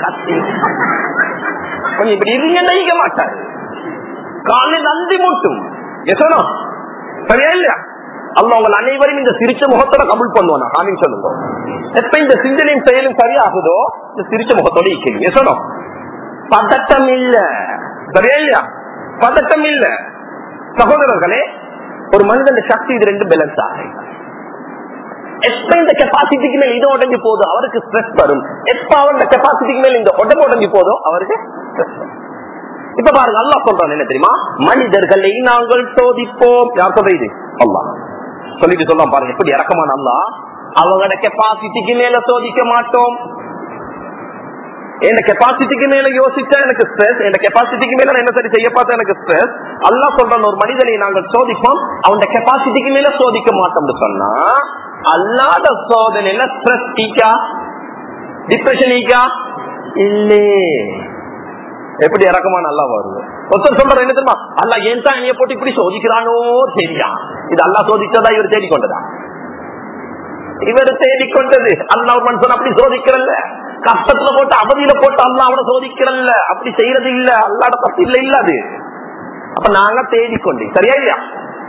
கொஞ்சம் இப்படி இருங்க நைக்க மாட்டாரு. காலை நந்தி மூட்டும். எசனோ சரியா இல்லையா? அல்ல உங்கள் அனைவரும் இந்த சிரிச்ச முகத்தோட கபுல் பண்ணுவானா? காமிங் சொல்லுங்க. எப்ப இந்த சிந்தனையும் செயலும் சரியாகுதோ இந்த சிரிச்ச முகத்தோட இக்கணும். எசனோ பதட்டம் இல்ல. சரியா இல்லையா? பதட்டம் இல்ல. சகோதரர்களே, ஒரு மனிதன் சக்தி இது 2 பேலன்ஸ் ஆகும். எப்ப இந்த கெப்பாசிட்டிக்கு மேல இது உடஞ்சி போதோ அவருக்கு ஸ்ட்ரெஸ் வரும். எப்ப அவருடைய கெப்பாசிட்டிக்கு மேல இந்த உடம்பு உடஞ்சி போதோ அவருக்கு ஸ்ட்ரெஸ் வரும். இப்ப பாருங்க, அல்லாஹ் சொல்றான் என்ன தெரியுமா? மனிதர்களை நாங்கள் சோதிப்போம். யார் சொல்ற இது? அல்லாஹ் சொல்லிட்டு சொல்லலாம். பாருங்க எப்படி இறக்கமான அல்லாஹ். அவங்களோட கெப்பாசிட்டிக்கு மேல சோதிக்க மாட்டோம். என் கெப்பாசிட்டிக்கு மேல யோசிச்சா எனக்கு ஸ்ட்ரெஸ், என் கெப்பாசிட்டிக்கு மேல என்ன சரி செய்ய பார்த்தா எனக்கு ஸ்ட்ரெஸ். அல்லாஹ் சொல்றான் ஒரு மனிதனை நாங்கள் சோதிப்போம், அவன் கெப்பாசிட்டிக்கு மேல சோதிக்க மாட்டோம்னு சொன்னா அல்லாத சோதனையில ஸ்ட்ரெஸ் ஈக்கா, டிப்ரெஷன் ஈக்கா இல்லே. எப்படி இறக்கமான அல்லாஹ் வருது. ஒருத்தர் சொல்ற என்ன தெரியுமா? அல்லாஹ் ஏன் தான் என்னைய போட்டு இப்படி சோதிக்கிறானோ தெரியா. இது அல்லாஹ் சோதிச்சதா இவர் தேடிக்கொண்டதா? இவர் தேடிக்கொண்டது. அல்லாஹ் ஒரு மனுஷன் அப்படி சோதிக்கிறல்ல, கஷ்டத்துல போட்டு அவதியில போட்டு அல்லாஹ் அவனை சோதிக்கிறல்ல, அப்படி செய்யறது இல்ல. அல்லாட தப்பு இல்ல இல்ல அது. அப்ப நாங்க தேடிக்கொண்டு. சரியா இல்லையா?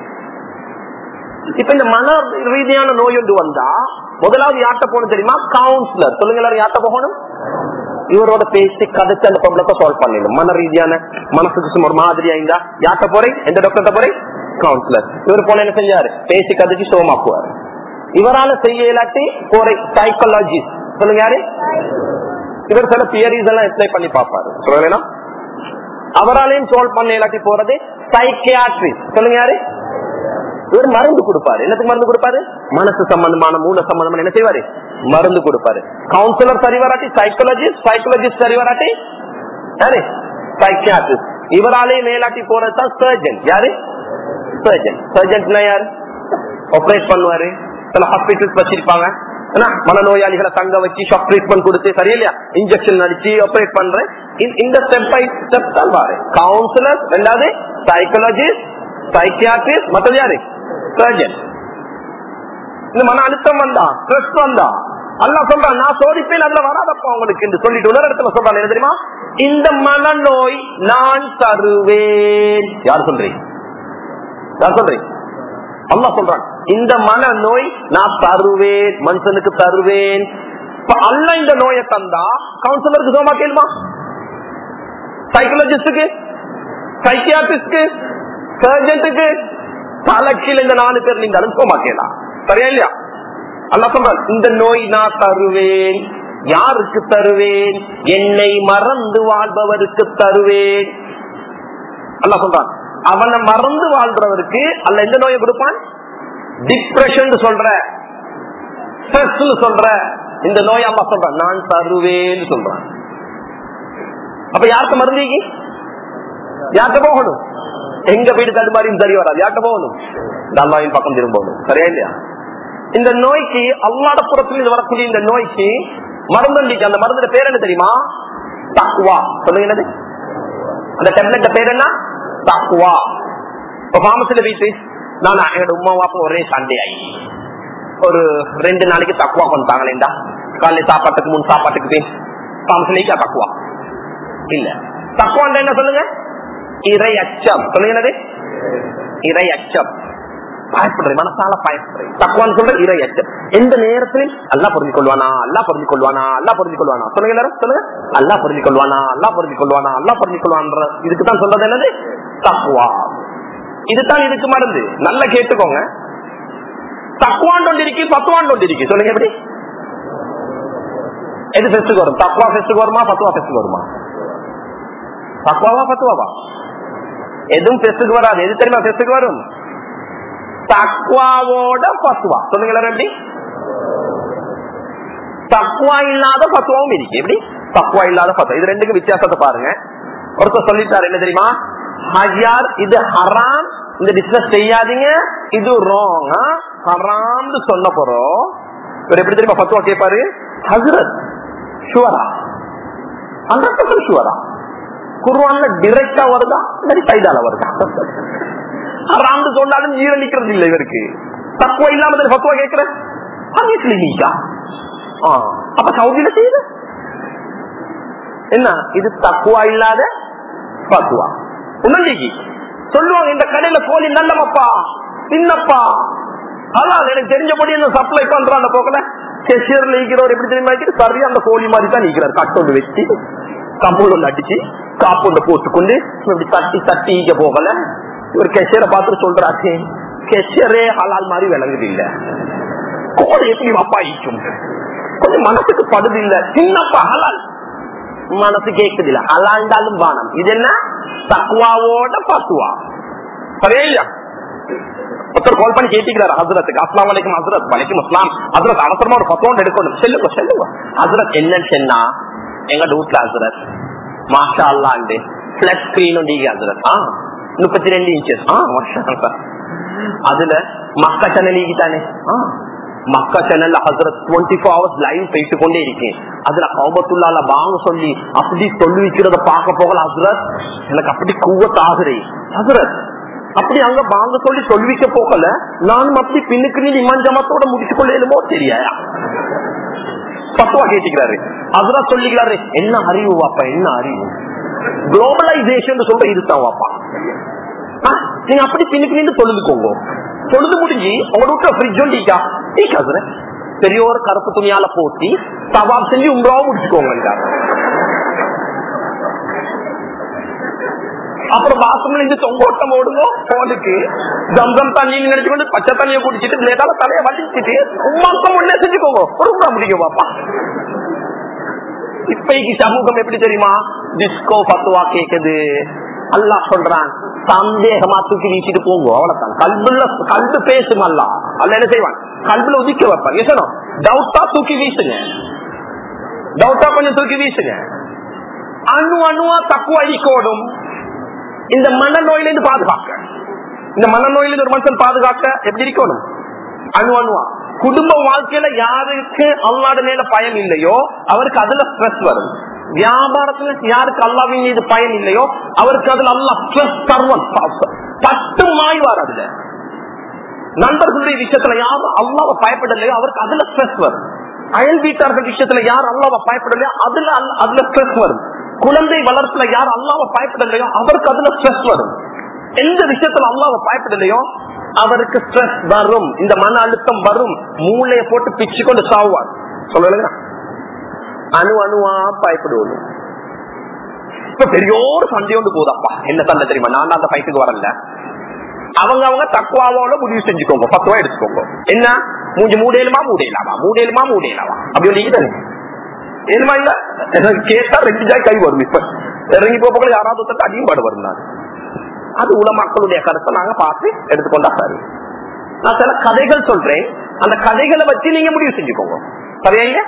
இப்ப இந்த மன ரீதியான நோய் ஒன்று வந்தா முதலாவது யார்ட்ட போகணும் தெரியுமா? கவுன்சிலர். சொல்லுங்க, எல்லாரும் யார்ட்ட போகணும்? இவரோட பேசி கதைச்சு அந்த ப்ராப்ளத்தை சால்வ் பண்ணிடும். மன ரீதியான மனசுக்கு சும்மா ஒரு மாதிரியா இருந்தா யார்கிட்ட போறேன், எந்த டாக்டர்கிட்ட போறேன், கவுன்சிலர். இவர் போன என்ன செஞ்சாரு, பேசி கதைச்சு சோமாக்குவாரு. இவரால செய்ய இல்லாட்டி போற சைக்காலஜிஸ்ட் சொல்லுங்க யாரு, இவர் சில தியரிஸ் எல்லாம் அப்ளை பண்ணி பார்ப்பாரு. சொல்லுங்க அவராலையும் சால்வ் பண்ண இல்லாட்டி போறது சைக்கியாட்ரிஸ்ட் சொல்லுங்க யாரு, இவர் மருந்து கொடுப்பாரு. என்னத்துக்கு மருந்து கொடுப்பாரு, மனசு சம்பந்தமான மூல சம்பந்தமான என்ன செய்வாரு, மருந்து கொடுப்பாரு. கவுன்சிலர் சரி வராட்டி சைக்காலஜிஸ்ட், சைக்காலஜிஸ்ட் சரி வராட்டி யாரு, சைக்கியாட்ரிஸ்ட். இவராலே மேலாட்டி போறதுதான் சர்ஜன். யாரு, சர்ஜன். சர்ஜன் யாரு, ஆபரேட் பண்ணுவாரு. சில ஹாஸ்பிட்டல்ஸ் வச்சிருப்பாங்க, மனநோயாளிகளை தங்க வச்சு ஷாக் ட்ரீட்மெண்ட் கொடுத்து சரியில்லையா இன்ஜெக்ஷன் அடிச்சு ஆபரேட் பண்றேன். இந்த ஸ்டெப் பை ஸ்டெப் தான் பாரு. கவுன்சிலர், ரெண்டாவது சைக்காலஜிஸ்ட், சைக்கியாட்ரிஸ்ட், மற்றது யாரு, சர்ஜன். இந்த மன அழுத்தம் வந்தா, ஸ்ட்ரெஸ் வந்தா அல்லாஹ் சொல்றான் நான் சோதிப்பேன், அதுல வராதப்பா உங்களுக்கு என்று சொல்லிட்டு ஒரு இடத்துல சொல்றான் என்ன தெரியுமா, இந்த மனநோய் நான் தருவேன். யார் சொல்றீங்க, யார் சொல்றீங்க, அல்லாஹ் சொல்றான் இந்த மனநோய் நான் தருவேன், மனுஷனுக்கு தருவேன். அல்லாஹ் இந்த நோயை தந்தா கவுன்சிலருக்கு சோமா கேள்மா, சைக்காலஜிஸ்டுக்கு, சைக்கியாட்ரிஸ்டுக்கு, சர்ஜனுக்கு, தலைக்கீழ் இந்த 4 பேர் நீங்க சோமா கேலாம். சரியா இல்லையா, அல்லாஹ் சொல்றான் இந்த நோய் நான் தருவேன். யாருக்கு தருவேன், என்னை மறந்து வாழ்பவருக்கு தருவேன். அல்லாஹ் சொல்றான் அவனை மறந்து வாழ்றவருக்கு அல்ல எந்த நோயை கொடுப்பான், டிப்ரெஷன் சொல்ற, ஸ்ட்ரெஸ் சொல்ற இந்த நோய் அல்லாஹ் சொல்றான் நான் தருவேன் சொல்றான். அப்ப யாருக்கு மருந்து, யார்கிட்ட போகணும், எங்க போயிட்டு தடுமாறியும் சரி வராது, யார்கிட்ட போகணும், அல்லாஹ்வின் பக்கம் திரும்பணும். சரியா இல்லையா, இந்த நோய்க்கு அல்லாஹ்வுடைய புறத்தில் வரக்கூடிய இந்த நோய்க்கு மருந்து. அந்த மருந்து பேர் என்ன தெரியுமா, தக்வா. சொல்லுங்க என்னது, அந்த டேப்லெட் பேர் என்ன, தக்வா. இப்ப பாமசில வீட்டு நான் என்னோட உமா வாப்பா ஒரே சண்டே ஆகி ஒரு 2 நாளைக்கு தக்குவா கொண்டாங்களேண்டா, காலையில சாப்பாட்டுக்கு முன் சாப்பாட்டுக்கு போய் பாமசிலேக்கா தக்குவா இல்ல. தக்குவா என்ன சொல்லுங்க, இறை அச்சம். சொல்லுங்க என்னது, இறை அச்சம். பயப்படுறேன், மனசால பயப்படுறேன். தக்குவான்னு சொல்ற இறை அச்சம். எந்த நேரத்திலும் அல்லாஹ் புரிஞ்சு கொள்வானா, அல்லாஹ் புரிஞ்சு கொள்வானா, அல்லாஹ் புரிஞ்சு கொள்வானா. சொல்லுங்க எல்லாரும் சொல்லுங்க, அல்லாஹ் புரிஞ்சு கொள்வானா, அல்லாஹ் புரிஞ்சு கொள்வானா, அல்லாஹ் புரிஞ்சு கொள்வான்ற இதுக்குதான் சொல்றது என்னது, தக்குவா. இதுதான் இதுக்கு மருந்து. நல்லா கேட்டுக்கோங்க. தக்குவான் ஒன்று இருக்கு, பத்துவான் ஒன்று இருக்கு. சொல்லுங்க எப்படி, எது ஃபெஸ்டுக்கு வரும், தக்குவா ஃபெஸ்டுக்கு வருமா, பத்துவா ஃபெஸ்டுக்கு வருமா, தக்குவாவா பத்துவாவா, எதுவும் ஃபெஸ்டுக்கு வராது. எது தெரியுமா ஃபெஸ்டுக்கு வரும், தக்குவாவோட பத்துவா. சொல்லுங்க எப்படி, தக்குவா இல்லாத பத்துவாவும் இருக்கு. எப்படி, தக்குவா இல்லாத பத்துவா, இது ரெண்டுக்கு வித்தியாசத்தை பாருங்க. ஒருத்தர் சொல்லிட்டாரு என்ன தெரியுமா, ஹஜ்யார் இது ஹராம், இந்த பிசினஸ் செய்யாதீங்க, இது ராங், ஹராம் சொன்ன போறோம். இவர் எப்படி தெரியுமா பத்துவா கேட்பாரு, ஹஜ்ரத் ஷுவரா, 100% ஷுவரா, குர்ஆன்ல டைரக்டா வருதா சரி சைடால வருதா, ஹராம் சொன்னாலும் ஜீரணிக்கிறது இல்லை இவருக்கு. தக்குவா இல்லாம பத்துவா கேட்கிற அப்ப சவுதியில செய்யுது என்ன, இது தக்குவா இல்லாத பத்துவா. உணர்ந்தீங்க சொல்லுவாங்க இந்த கடையில கோழி நல்லமப்பா சின்னப்பா, அதான் எனக்கு தெரிஞ்சபடி என்ன சப்ளை பண்றான் போக்கல கெஷியர்ல இருக்கிறவர் எப்படி தெரியுமா, சரியா அந்த கோழி மாதிரி தான் நிக்கிறார். கட்டொண்டு வச்சு கம்பூல் ஒன்று அடிச்சு காப்பொண்டு போட்டுக்கொண்டு இப்படி தட்டி தட்டி ஈக்க போகல. ஒரு கெஷியரை பார்த்துட்டு சொல்றாச்சு, கெஷியரே ஹலால் மாதிரி விளங்குது இல்ல, கோழி எப்படி அப்பா ஈக்கும், கொஞ்சம் மனசுக்கு படுது இல்ல, சின்னப்பா ஹலால் மனசு கேக்குது இல்ல, ஹலாண்டாலும் பானம். இது என்ன, தக்குவாவோட பத்துவா. சரியா இல்லையா, ஒருத்தர் கால் பண்ணி கேட்டுக்கிறாரு ஹசரத்துக்கு, அஸ்லாம் வலைக்கும் ஹசரத், வலைக்கும் அஸ்லாம் ஹசரத், அவசரமா ஒரு பத்துவம் எடுக்கணும். சொல்லுங்க சொல்லுங்க ஹசரத், என்னன்னு சொன்னா எங்க வீட்டுல ஹசரத் மாஷா அல்லாண்டு பிளட் ஸ்கிரீன் ஹசரத் 32 இன்ச்சஸ், அதுல மக்கா சேனல் தானே, மக்கா சேனல்ல ஹசரத் 24 hours லைவ் போயிட்டு கொண்டே இருக்கேன். அதுல கௌபத்துள்ளால வாங்க சொல்லி அப்படி சொல்லி வைக்கிறத பார்க்க போகல ஹசரத், எனக்கு அப்படி கூவத் ஆகுறேன் ஹசரத். அப்படி அங்க வாங்க சொல்லி சொல்லிக்க போகல, நானும் அப்படி பின்னுக்கு நீ இமான் ஜமாத்தோட முடிச்சு கொள்ளேனுமோ தெரியா. பத்துவா கேட்டுக்கிறாரு ஹசரத், சொல்லிக்கிறாரு என்ன அறிவு வாப்பா, என்ன அறிவு, குளோபலைசேஷன் சொல்ற இதுதான் வாப்பா. நீங்க அப்படி பின்னுக்கு நின்று சொல்லுக்கோங்க, பொழுது முடிஞ்சு உங்க வீட்டுல ஃப்ரிட்ஜ் ஒண்டிக்கா பெரிய ஒரு கருப்பு துணியால போட்டி தவாப் செஞ்சு உங்களாவும் முடிச்சுக்கோங்க. பாத்ரூம்ல இருந்து தொங்கோட்டம் ஓடுங்க போனுக்கு ஜம்சம் தண்ணி நினைச்சுக்கொண்டு பச்சை தண்ணியை குடிச்சிட்டு லேட்டால தலையை வலிச்சிட்டு உமாக்கம் ஒண்ணே செஞ்சுக்கோங்க ஒரு முடியும் பாப்பா. இப்பைக்கு சமூகம் எப்படி தெரியுமா? டிஸ்கோ பத்துவா கேக்குது. அல்லாஹ் சொல்றான் சந்தேகமா தூக்கி வீசிட்டு போங்க, அவ்வளவுதான். கல்பு பேசும் அல்லாஹ். அல்ல என்ன செய்வான்? கல்புல உதிக்க வைப்பான். ஏசனும் டவுட்டா தூக்கி வீசுங்க, டவுட்டா கொஞ்சம் தூக்கி வீசுங்க. அணுவா தக்குவா அடிக்கோடும். இந்த மனநோயிலிருந்து பாதுகாக்க, இந்த மனநோயிலிருந்து ஒரு மனுஷன் பாதுகாக்க எப்படி இருக்கணும்? அணுவா. குடும்ப வாழ்க்கையில யாருக்கு அல்லாஹ் மேல பயம் இல்லையோ அவருக்கு அதுல ஸ்ட்ரெஸ் வரும். வியாபாரத்துல யாருக்கு அல்லாஹ்வின் மீது பயம் இல்லையோ அவருக்கு அதுல அல்லாஹ் ஸ்ட்ரெஸ் தருவான். பட்டு மாய்வார். அதுல நண்பர்களுடைய விஷயத்துல யாரும் அல்லாஹ்வை பயப்படலையோ அவருக்கு அதுல ஸ்ட்ரெஸ் வரும். அயல் வீட்டார்கள் விஷயத்துல யார் அல்லாஹ்வை பயப்படலையோ அதுல ஸ்ட்ரெஸ் வரும். குழந்தை வளர்ப்புல யார் அல்லாஹ்வை பயப்படலையோ அவருக்கு அதுல ஸ்ட்ரெஸ் வரும். எந்த விஷயத்துல அல்லாஹ்வை பயப்படலையோ அவருக்கு ஸ்ட்ரெஸ் வரும், இந்த மன அழுத்தம் வரும். மூளையை போட்டு பிச்சு கொண்டு சாவார். சொல்லுங்க, அணுவா பயப்படுவது. இப்ப பெரிய ஒரு சண்டையோடு போதாப்பா. என்ன சண்டை தெரியுமா? நான் அந்த பைக்குக்கு வரல. அவங்க தக்குவாவோட முடிவு செஞ்சுக்கோங்க, 10 ரூபாய் எடுத்துக்கோங்க. என்ன மூஞ்சி மூடையிலுமா அப்படி ஒன்று ஏழுமா இல்ல கேட்டா 2 ஜாய் கை வரும். இப்ப இறங்கி போக யாராவது ஒருத்தர் அடியும் பாடு வரும். அது உலமாக்களுடைய கருத்தை நாங்க பார்த்து எடுத்துக்கொண்டா சரி. நான் சில கதைகள் சொல்றேன், அந்த கதைகளை வச்சு நீங்க முடிவு செஞ்சுக்கோங்க. சரியா இல்ல?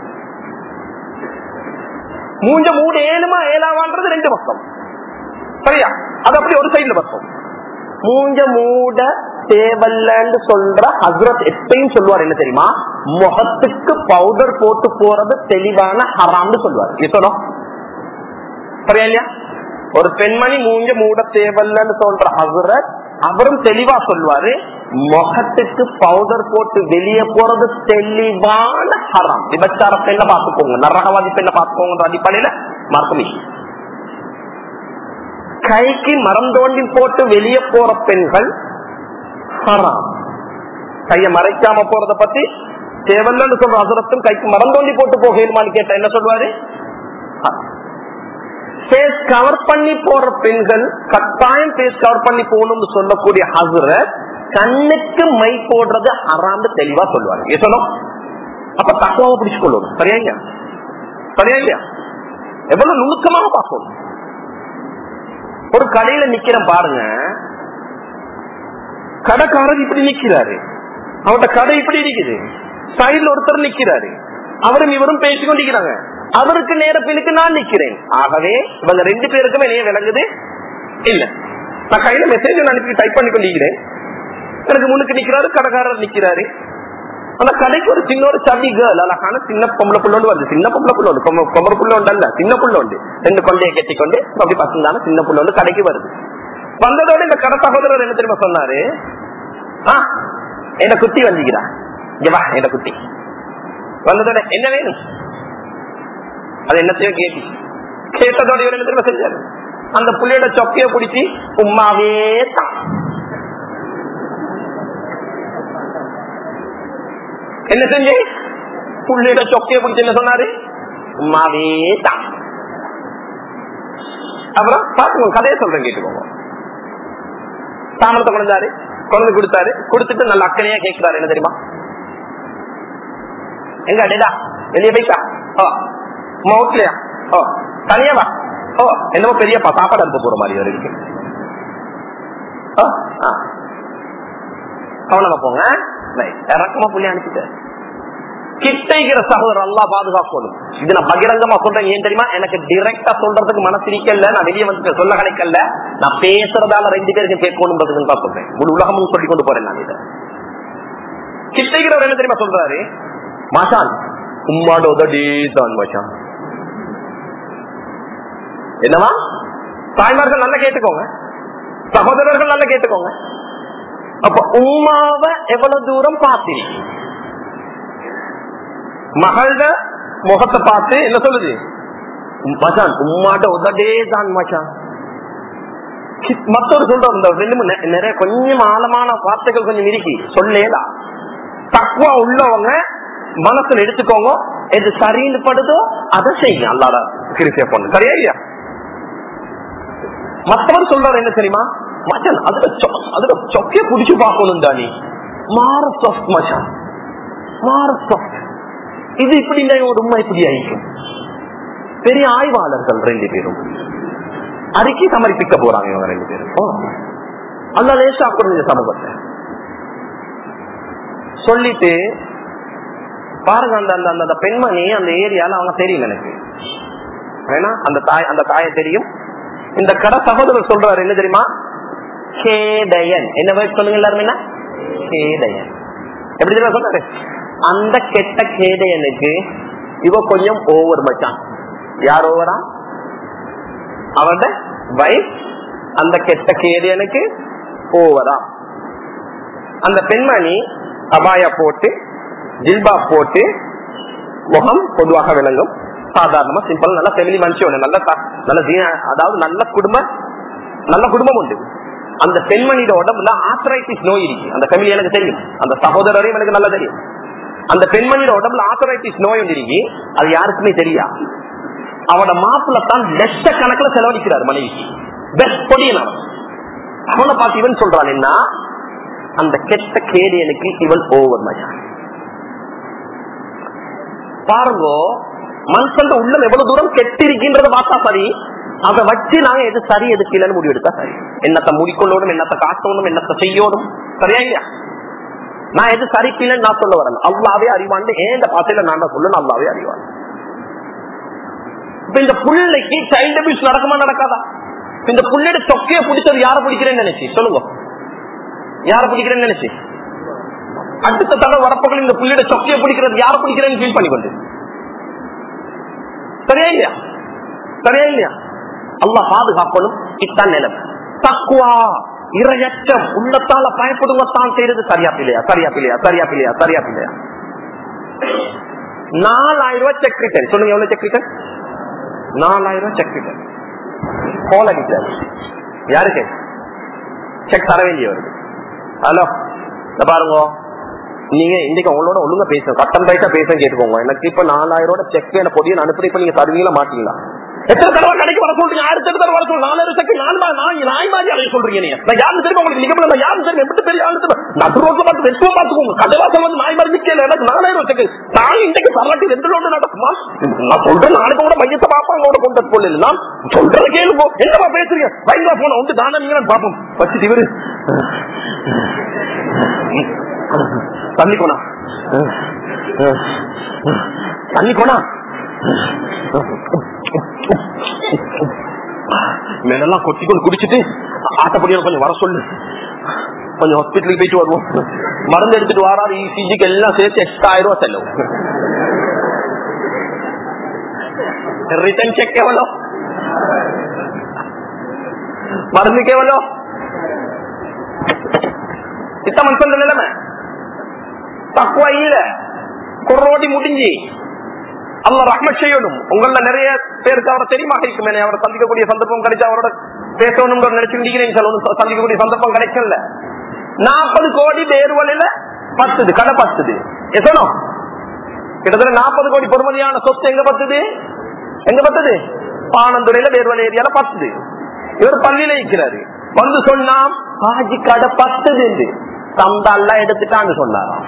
மூஞ்ச மூட ஏழாவான்றது 2 பக்கம். சரியா? அது அப்படி ஒரு சைடுல பக்கம். மூஞ்ச மூட தேவல்லன்னு சொல்ற ஹஸ்ரத் எப்பயும் சொல்லுவார் என்ன தெரியுமா? முகத்துக்கு பவுடர் போட்டு போறது தெளிவான ஹராம்னு சொல்லுவார். சொல்லணும் சரியா இல்லையா? ஒரு பெண்மணி மூஞ்ச மூட தேவல்லன்னு சொல்ற ஹஸ்ரத் அவரும் தெளிவா சொல்லுவாரு, முகத்துக்கு பவுடர் போட்டு வெளியே போறது தெளிவான ஹராம். விபச்சார பெண்ணை பார்த்துக்கோங்க, நரகவாதி பெண்ணை பார்த்துக்கோங்க அடிப்படையில மார்க்கமே. கைக்கு மரம் தோண்டி போட்டு வெளியே போற பெண்கள் ஹராம். கைய மறைக்காம போறத பத்தி தேவல்லன்னு சொல்ற ஹஸ்ரத்தும் கைக்கு மரம் தோண்டி போட்டு போகணுமான்னு கேட்ட என்ன சொல்லுவாரு? பேஸ் கவர் பண்ணி போற பெண்கள் கட்டாயம் பேஸ் கவர் பண்ணி போகணும்னு சொல்லக்கூடிய ஹஸ்ரத் கண்ணுக்கு மை போடுறது ஹராம்னு தெளிவா சொல்லுவாங்க. சொல்லணும் அப்ப தக்குவாவை பிடிச்சு கொள்ளணும். சரியா இல்லையா? சரியா இல்லையா? எவ்வளவு நுணுக்கமாக பார்க்கணும். ஒரு கடையில நிக்கிறேன் பாருங்க, கடைக்காரர் இப்படி நிக்கிறாரு, அவரோட கடை இப்படி இருக்குது, சைடுல ஒருத்தர் நிக்கிறாரு, அவரும் இவரும் பேசிக்கொண்டிருக்கிறாங்க. அவருக்கு நேர பின்னுக்கு நான் நிக்கிறேன். ஆகவே இவங்க 2 பேருக்குமே என்ன விளங்குது இல்ல. நான் கையில மெசேஜ் அனுப்பி டைப் பண்ணி கொண்டிருக்கிறேன். எனக்கு முன்னுக்கு நிக்கிறாரு, கடைக்காரர் நிக்கிறாரு. அந்த கடைக்கு ஒரு சின்ன ஒரு சவி கேர்ள், அழகான சின்ன பொம்பளை புள்ள ஒன்று வருது. சின்ன பொம்பளை புள்ள ஒன்று, பொம்பளை புள்ள ஒன்று அல்ல, சின்ன புள்ள ஒன்று. 2 கொண்டையை கட்டிக்கொண்டு அப்படி பசந்தான சின்ன புள்ள ஒன்று கடைக்கு வருது. வந்ததோட இந்த கடை சகோதரர் என்ன தெரியுமா சொன்னாரு? என்ன குட்டி வந்துக்கிறா, இங்க வா என்ன குட்டி. வந்ததோட என்ன வேணும், அது என்னத்தையோ கேட்டதோட என்ன தெரியுமா செஞ்சாரு? அந்த புள்ளையோட சொக்கைய பிடிச்சி உம்மாவே தான். என்ன செஞ்சு புள்ளையோட சொக்கைய பிடிச்சி என்ன சொன்னாரு? உம்மாவே தான். அப்புறம் பாத்துக்கோங்க, கதையை சொல்றேன் கேட்டுக்கோங்க. தாமரத்தை கொண்டாரு, குழந்தை கொடுத்தாரு, கொடுத்துட்டு நல்ல அக்கறையா கேட்கிறாரு என்ன தெரியுமா? எங்க அடேடா வெளியே போயிட்டா? மவுட்லயா? தனியாவா? என்னமோ பெரியப்பா சாப்பாடு அனுப்ப போற மாதிரி இருக்கு. கவனமா போங்க, இறக்கமா புள்ளி அனுப்பிட்டு கிட்டைக்கிற சகோதரர் எல்லாம் பாதுகாக்கணும். இது நான் பகிரங்கமா சொல்றேன். ஏன் தெரியுமா? எனக்கு டைரக்டா சொல்றதுக்கு மனசிரிக்கல, நான் வெளியே வந்து சொல்ல கிடைக்கல. நான் பேசுறதால 2 பேருக்கு கேட்கணும் தான் சொல்றேன். முழு உலகமும் சொல்லி கொண்டு போறேன் நான். இதை கிட்டைக்கிறவர் என்ன தெரியுமா சொல்றாரு? மாசான் உம்மாட உதடிதான் மச்சான். என்னவா? தாய்மார்கள் நல்லா கேட்டுக்கோங்க, சகோதரர்கள் நல்லா கேட்டுக்கோங்க. அப்ப உம்மாவை எவ்வளவு தூரம் பார்த்தீங்க? மகள முகத்தை பார்த்து என்ன சொல்லுது? மச்சான் உம்மாட்ட உதடே தான் மச்சான். மற்றொரு சொல்ற நிறைய கொஞ்சம் ஆழமான வார்த்தைகள் கொஞ்சம் இருக்கு, சொல்லேதா. தக்குவா உள்ளவங்க மனசுல எடுத்துக்கோங்க, எது சரின்னு படுதோ அதை செய்யுங்க. அல்லாத கிருப்பியா பொண்ணு சரியா இல்லையா? மத்தவர் சொல்றாரு என்ன தெரியுமா, மச்சான் அதுல சொக்கைய புடிச்சு பாக்கணும் தானே, மாற சாஃப்ட் மச்சான், மாற சாஃப்ட். இது இப்படி இல்லை, ஒரு உண்மை இப்படி ஆயிக்கும். பெரிய ஆய்வாளர்கள் 2 பேரும் அறிக்கை சமர்ப்பிக்க போறாங்க. இவங்க 2 பேரும் அல்ல லேசா குறைஞ்ச சமூகத்தை சொல்லிட்டு பாருங்க. அந்த அந்த பெண்மணி அந்த ஏரியால அவங்க தெரியும் எனக்கு, ஏன்னா அந்த தாயை தெரியும். இந்த கடை சகோதரர் சொல்றாரு என்ன தெரியுமா, கேடயன். என்ன வேர்ட் சொல்லுங்க எல்லாருமே, என்ன கேடயன். எப்படி தெரியுமா சொல்றாரு, அந்த கெட்ட கேடயனுக்கு இவ கொஞ்சம் ஓவர் மச்சான். யார் ஓவரா, அவட வைஃப். அந்த கெட்ட கேடயனுக்கு ஓவரா. அந்த பெண்மணி அபாயா போட்டு ஜில்பா போட்டு, முகம் பொதுவாக விளங்கும், சாதாரணமா சிம்பிள், நல்ல ஃபேமிலி மனுஷன், அதாவது நல்ல குடும்பம் உண்டு. அந்த பெண்மணியோட உடம்புல ஆர்த்தரைட்டிஸ் நோய் இருக்கு. அந்த ஃபேமிலி எனக்கு தெரியும், அந்த சகோதரரையும் எனக்கு நல்லா தெரியும். அந்த பெண்மணியோட உடம்புல ஆர்த்தரைட்டிஸ் நோய் ஒன்று இருக்கு. அது யாருக்குமே தெரியா. அவட மாப்பிள்ள தான் லட்ச கணக்கில் செலவழிக்கிறார் மனைவிக்கு. பெஸ்ட் பொடியன் அவனை பார்த்து இவன் சொல்றான், என்ன அந்த கெட்ட கேடியனுக்கு இவன் ஓவர் மச்சான். பாருங்க மனுஷன் உள்ளம் எவ்வளவு தூரம் கெட்டிருக்கின்றத பார்த்தா சரி, அதை வச்சு நாங்க எது சரி எது கீழன்னு முடிவு எடுத்தா சரி. என்னத்தை முடிக்கொள்ளணும், என்னத்தை காட்டணும், என்னத்தை செய்யணும், சரியா இல்லையா? நான் எது சரி கீழன்னு நான் சொல்ல வரேன். அல்லாவே அறிவான். ஏன் பாசையில நான் சொல்லணும், அல்லாவே அறிவான். இப்ப இந்த புள்ளைக்கு சைல்ட் அபியூஸ் நடக்குமா நடக்காதா? இந்த புள்ளையோட சொக்கைய பிடிச்சது யார பிடிக்கிறேன்னு நினைச்சு சொல்லுங்க, யார பிடிக்கிறேன்னு நினைச்சு அடுத்த தடவை வரப்போக்கள் இந்த புள்ளையோட சொக்கைய பிடிக்கிறது யார பிடிக்கிறேன்னு ஃபீல் பண்ணி கொண்டு, சரியா இல்லையா? சரியா இல்லையா? அல்லாஹ் பாதுகாக்கணும். இத்தான் நிலம் தக்குவா, இரையச்சம், உள்ளத்தால பயப்படுவத்தான் செய்யறது. சரியா பிள்ளையா, சரியா பிள்ளையா, சரியா பிள்ளையா, சரியா பிள்ளையா. 4000 ரூபாய் செக் ரிட்டர்ன். சொல்லுங்க எவ்வளவு செக் ரிட்டர்ன்? 4000 ரூபாய் செக் ரிட்டர்ன். கால் அடிச்சாரு, யாருக்கு செக் தர வேண்டிய வருது. ஹலோ பாருங்க, நீங்க இன்னைக்கு அவங்களோட ஒழுங்கா பேசுங்க, கட்டம் ரைட்டா பேச கேட்டுக்கோங்க. எனக்கு இப்ப 4000 ரூபாய் செக் என்ன பொடியை அனுப்பி இப்ப நீங்க தருவீங்களா மாட்டீங்களா? எத்தனை தடவை கடைக்கு வர சொல்றீங்க? 1000 தடவை வர சொல்றீங்க. 4000 செக் நாய் மாதிரி அடைய சொல்றீங்க. நீங்க நான் யாரும் தெரியும் உங்களுக்கு, நீங்க யாரும் தெரியும் எப்படி பெரிய ஆளு நடு ரோட்ல பார்த்து வெட்டுவ பாத்துக்கோங்க. கடைவாசல் வந்து நாய் மாதிரி நிக்கல. எனக்கு 4000 செக் நான் இன்றைக்கு தரலாட்டி 2 ரோடு நடக்குமா? நான் சொல்றேன், நாளைக்கு கூட மையத்தை பார்ப்பாங்க, கூட கொண்டு போல நான் சொல்றேன் கேளுங்க. என்னமா பேசுறீங்க? வைங்க போன வந்து தானே நீங்க பாப்போம் வச்சுட்டு இவரு தண்ணி போனா தண்ணி போனா மேலெல்லாம் கொட்டிக்கொண்டு குடிச்சிட்டு ஆட்டப்படியா கொஞ்சம் வர சொல்லு, கொஞ்சம் ஹாஸ்பிட்டலுக்கு போயிட்டு வருவோம். மருந்து எடுத்துட்டு வராது, இசிஜிக்கு எல்லாம் சேர்த்து எக்ஸ்ட்ரா 1000 ரூபாய் செலவு. ரிட்டர்ன் செக் எவ்வளோ, மருந்துக்கு எவ்வளோ? இத்த மனுஷன் நிலைமை தக்குவா இல்ல, கொரோடி முடிஞ்சு அல்லாஹ் ரஹ்மத் செய்யணும். உங்கள நிறைய பேருக்கு அவரை தெரியுமா இருக்குமே, அவரை சந்திக்கக்கூடிய சந்தர்ப்பம் கிடைச்சா அவரோட பேசணும் நினைச்சுக்கிறீங்க. சந்திக்கக்கூடிய சந்தர்ப்பம் கிடைக்கல. 40 கோடி பேர்வலையில 10 கடை 10 எத்தனும் கிட்டத்தட்ட 40 கோடி பொறுமதியான சொத்து எங்க 10? எங்க 10? பானந்துறையில பேர்வலை ஏரியால 10. இவர் பள்ளியில இருக்கிறாரு. வந்து சொன்னா ஹாஜி கடை 10 சந்தால்லாம் எடுத்துட்டான்னு சொன்னாராம்.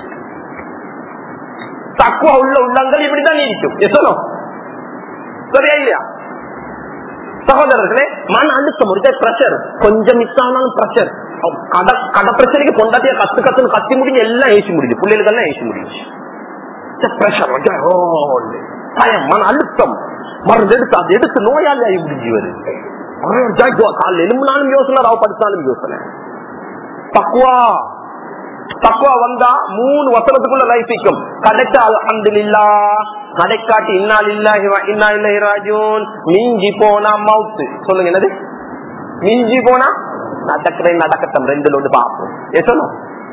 தக்குவா உள்ள உள்ளங்கள் இப்படித்தான் இருக்கும். எத்தனும் சரியா இல்லையா? சகோதரர்களே, மன அழுத்தம் ஒரு பிரஷர், கொஞ்சம் மிஸ் ஆனாலும் பிரஷர். கடை பிரச்சனைக்கு கொண்டாட்டிய கத்துன்னு கத்தி முடிஞ்சு எல்லாம் ஏசி முடிஞ்சு, பிள்ளைகளுக்கு எல்லாம் ஏசி முடிஞ்சு. பிரஷர் பயம், மன அழுத்தம், மருந்து எடுத்து அது எடுத்து நோயாளி ஆகி முடிஞ்சு வருது. காலையில் எலும்புனாலும் யோசனை, ராவ படிச்சாலும் யோசனை. தக்குவா தக்குவா வந்தா 3 வசனத்துக்குள்ள லைஃப் இருக்கும். கிடைச்சா அல்ஹம்துலில்லாஹ், கடைக்காட்டி இன்னா லில்லாஹி வ இன்னா இலைஹி ராஜிஊன், மிஞ்சி போனா மவுத். சொல்லுங்க என்னது மிஞ்சி போனா? நடக்கட்டும் 2 ஒன்று பார்ப்போம். எத்தனும்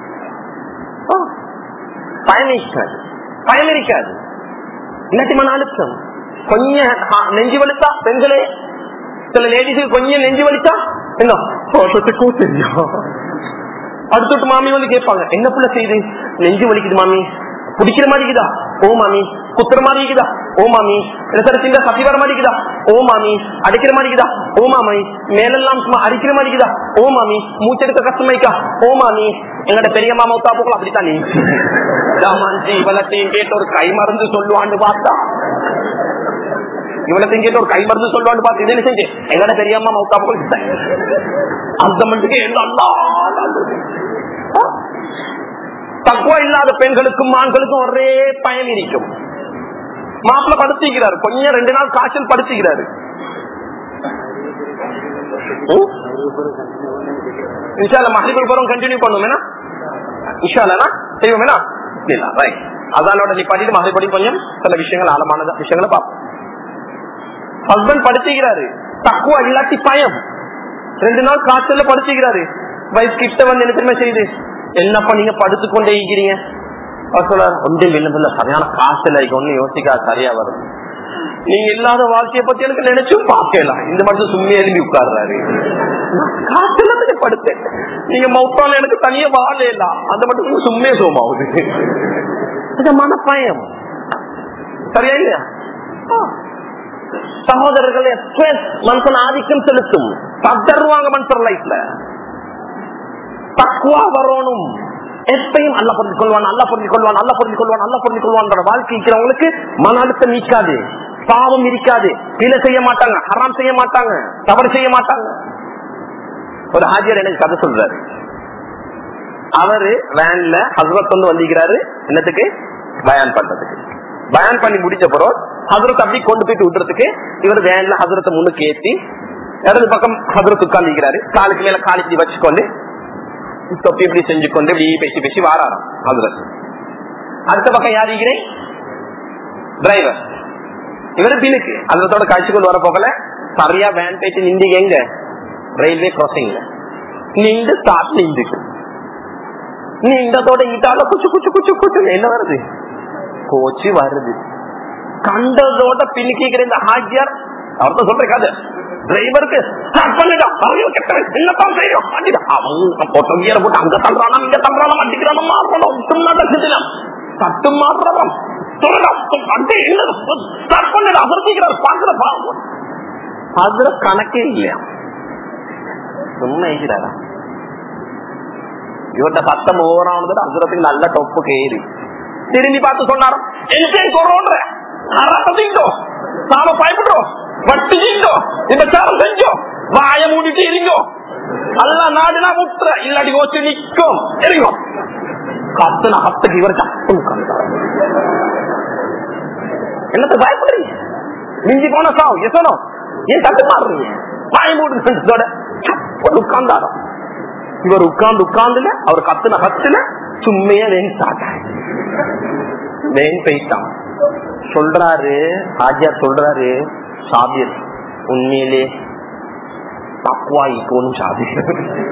பயம் இருக்காது. இல்லாட்டி மன அழுத்தம் கொஞ்சம் நெஞ்சு வலித்தா, பெண்களே சில லேடிஸுக்கு கொஞ்சம் நெஞ்சு வலித்தா என்ன போட்டத்துக்கும் தெரியும். அடுத்து மாமி வந்து கேட்பாங்க, என்ன புள்ள செய்யுது? நெஞ்சு வலிக்குது மாமி. பிடிக்கிற மாதிரி இருக்குதா? ஓ மாமி. குத்துற மாதிரி இருக்குதா? ஓ மாமி. சத்தி வர மாதிரி இருக்குதா? ஓ மாமி. அடிக்கிற மாதிரி இருக்குதா? ஓ மாமி மேலெல்லாம் சும்மா அரிக்கிற மாதிரி இருக்குதா, ஓ மாமி மூச்செடுக்க கஷ்டமாய்க்கா, ஓ மாமி எங்கட பெரியம்மா மௌத்தா போக்கலாம் அப்படித்தான் நீ இவளத்தையும் கேட்டு ஒரு கை மருந்து சொல்லுவான்னு பார்த்தா, இவளத்தையும் கேட்டு ஒரு கை மருந்து சொல்லுவான்னு பார்த்து இது செஞ்சு எங்கட பெரியம்மா மௌத்தா போக்கலாம் அந்த மண்டுக்கு தக்குவா இல்லாத பெண்களுக்கும் ஆண்களுக்கும் ஒரே பயம் இருக்கும். மாப்பிள்ள படுத்திக்கிறாரு, கொஞ்சம் 2 நாள் காய்ச்சல் படுத்திக்கிறாரு. மஹரிபுல் போறோம் கண்டினியூ பண்ணுவோம் செய்வோம். அதனோட நீ படிட்டு மஹரிபடி கொஞ்சம் சில விஷயங்கள் ஆழமான விஷயங்களை பார்ப்போம். ஹஸ்பண்ட் படுத்திக்கிறாரு, தக்குவா இல்லாட்டி பயம், 2 நாள் காய்ச்சல்ல படுத்திக்கிறாரு. வைஃப் கிட்ட வந்து என்ன தெரியுமா செய்யுது, என்னப்பா நீங்க படுத்துக்கொண்டே இருக்கிறீங்க, ஒன்றும் இல்ல சரியான காய்ச்சல் ஒண்ணு யோசிக்கா சரியா வரும், நீங்க இல்லாத வாழ்க்கையை பத்தி எனக்கு நினைச்சும் பாக்கலாம். இந்த மட்டும் சும்மா எழுதி உட்கார்றாரு, காய்ச்சல் படுத்து நீங்க மௌத்தால எனக்கு தனியா வாழல, அந்த மட்டும் சும்மே சோமாவுது. மனப்பயம் சரியா இல்லையா? சகோதரர்களே, மனுஷன் ஆதிக்கம் செலுத்தும், தருவாங்க மனுஷன் லைஃப்ல. தக்குவா வரணும், எப்பயும் அல்ல புரிஞ்சு கொள்வான், அல்ல புரிஞ்சு கொள்வான், அல்ல புரிஞ்சு கொள்வான், அல்ல புரிஞ்சு கொள்வான். வாழ்க்கை இருக்கிறவங்களுக்கு மன அழுத்தம் நீக்காது, பாவம் இருக்காது, பிழை செய்ய மாட்டாங்க, ஹராம் செய்ய மாட்டாங்க, தவறு செய்ய மாட்டாங்க. ஒரு ஹாஜியர் எனக்கு கதை சொல்றாரு. அவரு வேன்ல ஹஸ்ரத் வந்து வந்திருக்கிறாரு, என்னத்துக்கு பயான் பண்றதுக்கு. பயான் பண்ணி முடிச்ச பிறகு ஹஸ்ரத் அப்படி கொண்டு போயிட்டு விட்டுறதுக்கு இவர் வேன்ல ஹஸ்ரத்தை முன்னுக்கு ஏற்றி இடது பக்கம் ஹஸ்ரத் உட்கார்ந்துக்கிறாரு, காலுக்கு மேல காலுக்கு வச்சுக்கொண்டு தொப்பி இப்படி செஞ்சு கொண்டு இப்படி பேசி பேசி வாராராம் ஹஸ்ரத். அடுத்த பக்கம் யார் இருக்கிறேன், டிரைவர். இவரு பின்னுக்கு ஹஸ்ரத்தோட காய்ச்சி கொண்டு வர போகல, சரியா வேன் போயிட்டு நின்று எங்க ரயில்வே கிராசிங்ல நின்று ஸ்டார்ட் நின்றுக்கு நீண்டதோட இட்டால குச்சு குச்சு குச்சு குச்சு என்ன வருது, கோச்சு வருது. கண்டதோட பின்னுக்கு இந்த ஹாஜியார் அவர்தான் சொல்ற கதை, டிரைவருக்கு என்னத்தான் செய்யும், போட்டு அங்க தள்ளுறானா இங்க தள்ளுறானா அடிக்கிறானா மாறணும் தட்டு மாறுறவன் கணக்கே இல்லையா, சும்மா இருக்கிறாரா? இவர்கிட்ட சத்தம் ஓவரானது அசுரத்துக்கு நல்ல டொப்பு கேறி திரும்பி பார்த்து சொன்னாராம், நாம பயப்படுறோம், வட்டி செஞ்சோம், இந்த சாரம் செஞ்சோம், வாய மூடிட்டு இருங்கோ, அல்ல நாடுனா முற்ற இல்லாடி ஓச்சு நிக்கும் இருங்கோ. கத்துனா ஹத்துக்கு இவர் சத்தம் என்னத்த பயப்படுறீங்க, மிஞ்சி போன சாவு எசனோ ஏன் தட்டு மாறுறீங்க, வாய மூடு உட்கார்ந்தாரோ. இவர் உட்கார்ந்து உட்கார்ந்துல அவர் கத்துன ஹத்துல சும்மையா வேன் சாட்ட வேன் போயிட்டான். சொல்றாரு ஹாஜியார் சொல்றாரு, சாபிர் உண்மையிலே தக்குவா இக்கோனும் சாபிர்.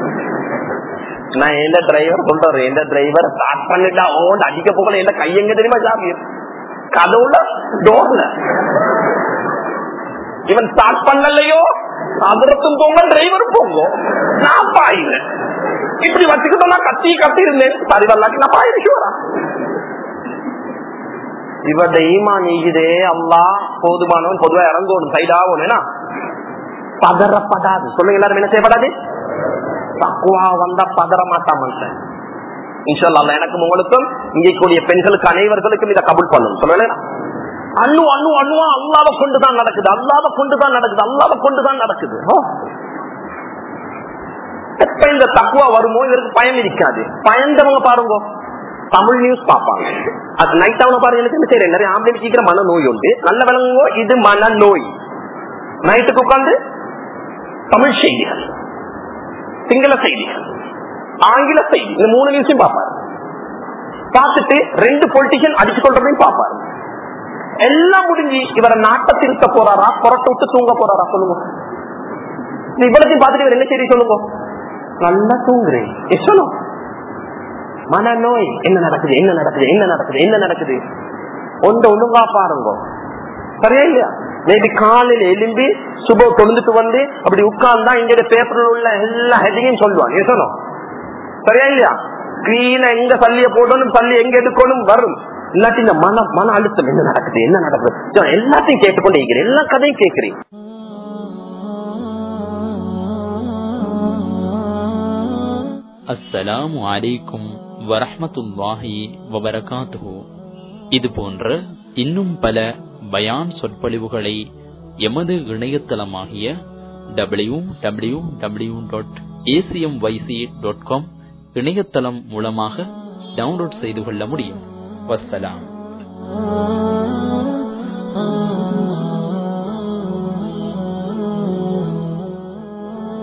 நான் எந்த டிரைவர் சொல்றேன், எந்த டிரைவர் ஸ்டார்ட் பண்ணிட்டா ஓன் அடிக்க போகல, எந்த கை எங்க தெரியுமா சாபிர், கதவுல டோர்ல. இவன் ஸ்டார்ட் பண்ணலையோ அதற்கும் போங்க, டிரைவரும் போங்க, நான் பாயில இப்படி வச்சுக்கிட்டோம்னா கத்தி கத்தி இருந்தேன் சரிவல்லாட்டி நான் பாயிருக்கு வரா. இவட ஈமான் நீக்குதே, அல்லாஹ் போதுமானவன் பொதுவா இறங்கணும் சைடாகணும், பதறப்படாது. சொல்லுங்க எல்லாரும் என்ன செய்யப்படாது, தக்குவா வந்தா பதற மாட்டான் மனுஷன். இன்ஷா அல்லாஹ் எனக்கும் உங்களுக்கும் இங்கே கூடிய பெண்களுக்கு அனைவர்களுக்கும் இதை கபூல் பண்ணணும். சொல்லுங்க அண்ணு அண்ணு அண்ணுவா அல்லாவை கொண்டுதான் நடக்குது, அல்லாவை கொண்டுதான் நடக்குது, அல்லாவை கொண்டுதான் நடக்குது. எப்ப இந்த தக்குவா வருமோ இவருக்கு பயம் இருக்காது. பயந்தவங்க பாருங்க, தமிழ் நியூஸ் பாப்பாங்க, அது நைட் ஆன பாருங்க. என்ன செய்யறேன், நிறைய ஆம்பளை சீக்கிரம் மன நோய் உண்டு, நல்ல விளங்குவோ இது மன நோய். நைட்டுக்கு உட்கார்ந்து தமிழ் செய்திகள், சிங்கள செய்திகள், ஆங்கில செய்தி, இந்த 3 நியூஸையும் பாப்பாரு. பார்த்துட்டு 2 பொலிட்டிஷியன் அடிச்சு கொள்றதையும் பாப்பாரு. எல்லாம் முடிஞ்சு இவரை நாட்டை திருத்த போறாரா, புறத்தை விட்டு தூங்க போறாரா சொல்லுங்க. இவ்வளத்தையும் பார்த்துட்டு இவர் என்ன செய்தி சொல்லுங்க, நல்லா தூங்குறேன் சொல்லும். மனநோய் என்ன நடக்குது, என்ன நடக்குது, என்ன நடக்குது, என்ன நடக்குது, ஒழுங்கா பாருங்க. சரியா இல்லையா? நேற்று காலையில எலும்பி சுப தொழுந்துட்டு வந்து அப்படி உட்கார்ந்தா இங்க பேப்பர்ல உள்ள எல்லா ஹெட்டிங்கையும் சொல்லுவாங்க சொல்லணும். சரியா இல்லையா? கீழே எங்க சல்லிய போடணும், சல்லி எங்க எடுக்கணும் வரும். இல்லாட்டி இந்த மன அழுத்தம் என்ன நடக்குது, என்ன நடக்குது எல்லாத்தையும் கேட்டுக்கொண்டே இருக்கிறேன், எல்லா கதையும் கேட்கிறேன். அஸ்ஸலாமு அலைக்கும் வரஹ்மத்துல்லாஹி வபரகாத்துஹு. இது போன்ற இன்னும் பல பயான் சொற்பொழிவுகளை எமது இணையதளமாகிய www.acmyc.com இணையதளம் மூலமாக டவுன்லோட் செய்து கொள்ள முடியும். வஸ்ஸலாம்.